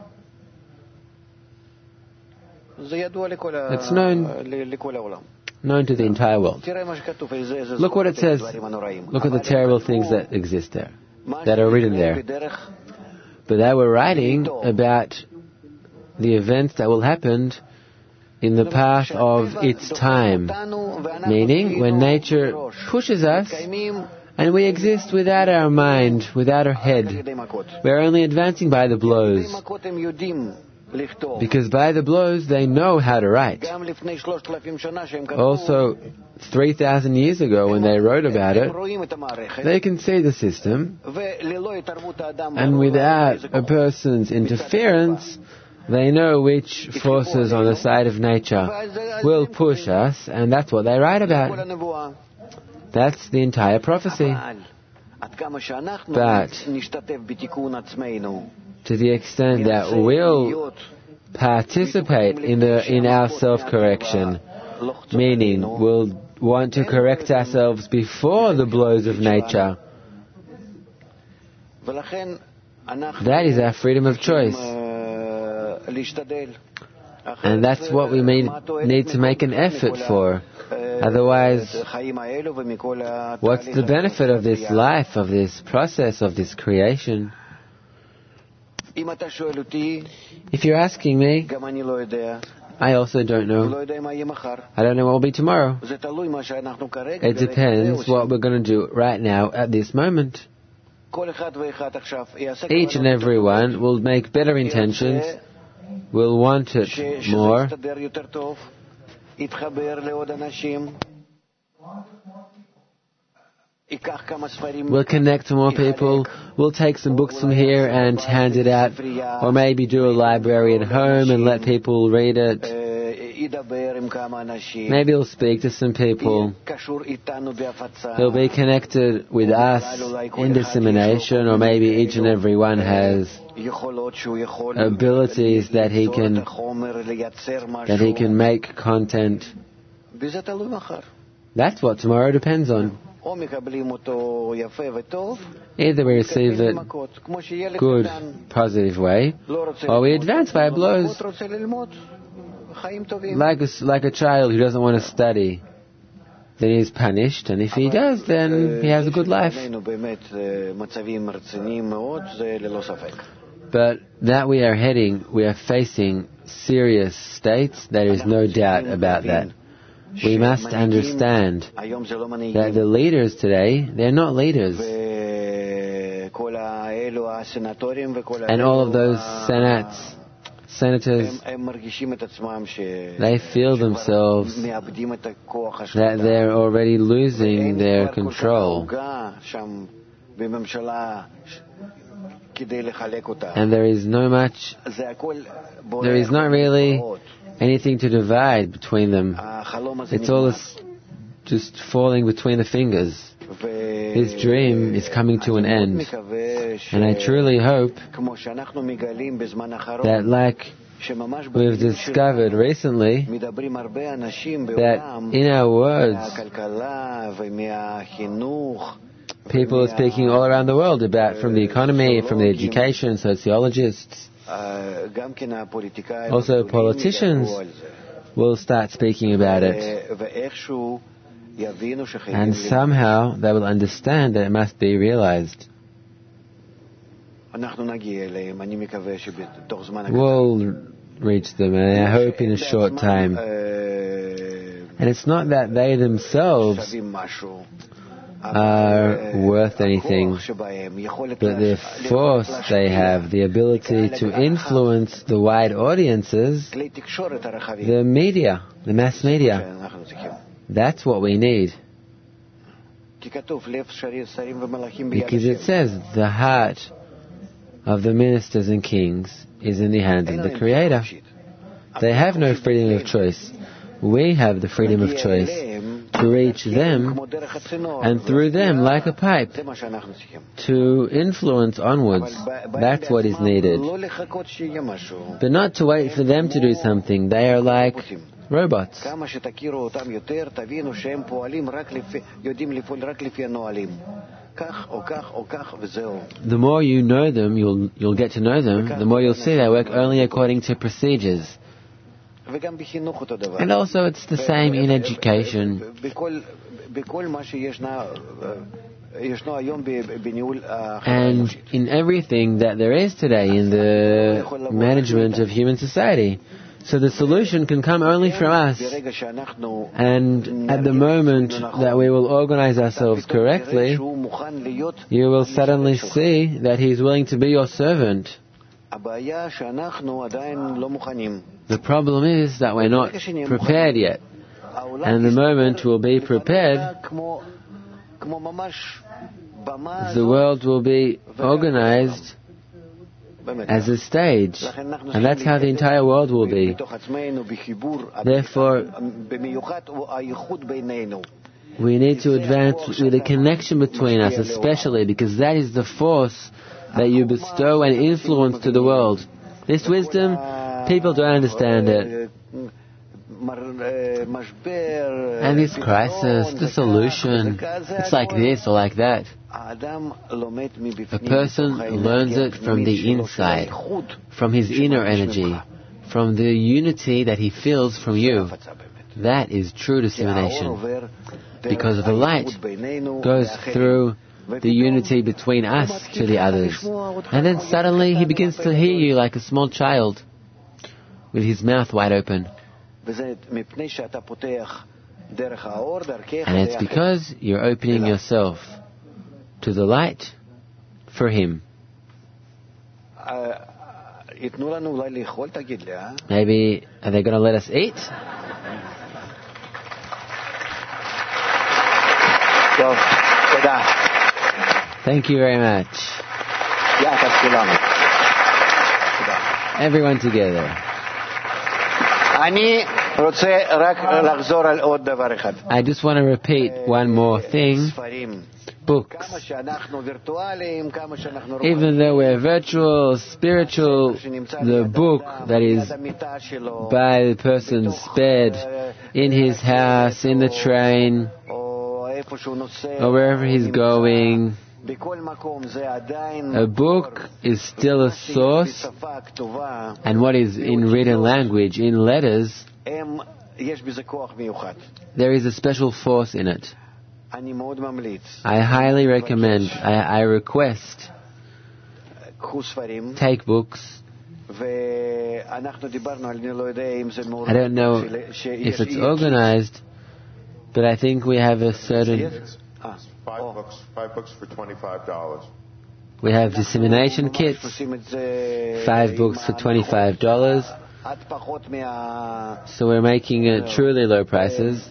It's known to the entire world. Look what it says. Look at the terrible things that exist there, that are written there. But they were writing about the events that will happen in the path of its time. Meaning, when nature pushes us, and we exist without our mind, without our head. We're only advancing by the blows. Because by the blows they know how to write. Also, 3,000 years ago when they wrote about it, they can see the system, and without a person's interference, they know which forces on the side of nature will push us, and that's what they write about. That's the entire prophecy. But to the extent that we'll participate in our self-correction, meaning we'll want to correct ourselves before the blows of nature, that is our freedom of choice. And that's what we need to make an effort for. Otherwise, what's the benefit of this life, of this process, of this creation? If you're asking me, I also don't know. I don't know what will be tomorrow. It depends what we're going to do right now at this moment. Each and every one will make better intentions, will want it more, We'll connect to more people, we'll take some books from here and hand it out, or maybe do a library at home and let people read it. Maybe he'll speak to some people. He'll be connected with us in dissemination, or maybe each and every one has abilities that he can make content. That's what tomorrow depends on. Either we receive it good, positive way, or we advance by blows. Like a child who doesn't want to study, then he's punished, and if he does, then he has a good life. But that we are facing serious states, there is no doubt about that. We must understand that the leaders today, they're not leaders. And all of those senators, they feel themselves that they're already losing their control. And there is not really anything to divide between them. It's all just falling between the fingers. His dream is coming to an end. And I truly hope that, like we've discovered recently, that in our words, people are speaking all around the world about, from the economy, from the education, sociologists. Also, politicians will start speaking about it. And somehow they will understand that it must be realized. We'll reach them, and I hope in a short time. And it's not that they themselves are worth anything, but the force they have, the ability to influence the wide audiences, the media, the mass media. That's what we need. Because it says the heart of the ministers and kings is in the hands of the Creator. They have no freedom of choice. We have the freedom of choice to reach them, and through them, like a pipe, to influence onwards. That's what is needed. But not to wait for them to do something. They are like robots. The more you know them, you'll get to know them, the more you'll see they work only according to procedures. And also it's the same in education. And in everything that there is today in the management of human society. So the solution can come only from us. And at the moment that we will organize ourselves correctly, you will suddenly see that He's willing to be your servant. The problem is that we're not prepared yet. And the moment we'll be prepared, the world will be organized as a stage. And that's how the entire world will be. Therefore, we need to advance with a connection between us, especially because that is the force that you bestow and influence to the world. This wisdom, people don't understand it. And this crisis, the solution, it's like this or like that. A person learns it from the inside, from his inner energy, from the unity that he feels from you. That is true dissemination. Because the light goes through the unity between us to the others. And then suddenly he begins to hear you like a small child with his mouth wide open. And it's because you're opening yourself to the light for Him. Maybe, are they going to let us eat? Thank you very much. Everyone together. I just want to repeat one more thing. Books. Even though we're virtual, spiritual, the book that is by the person's bed, in his house, in the train, or wherever he's going, a book is still a source, and what is in written language, in letters, there is a special force in it. I highly recommend, I request, take books. I don't know if it's organized, but I think we have a certain... 5 books for $25. We have dissemination kits, 5 books for $25. So we're making it truly low prices.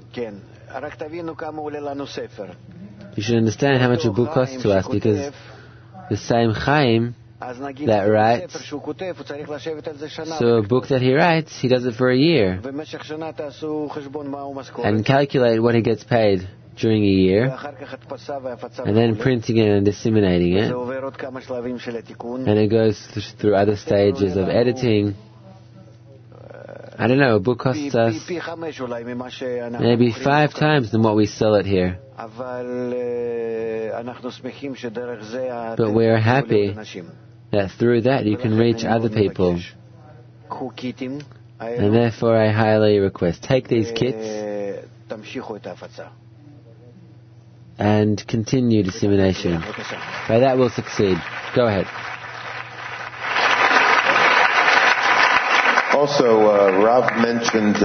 You should understand how much a book costs to us, because the same Chaim that writes, so a book that he writes, he does it for a year. And calculate what he gets paid during a year, and then printing it and disseminating it. And it goes through other stages of editing. I don't know, a book costs us maybe 5 times than what we sell it here. But we're happy that through that you can reach other people. And therefore I highly request, take these kits and continue dissemination. By that we'll succeed. Go ahead. Also, Rav mentioned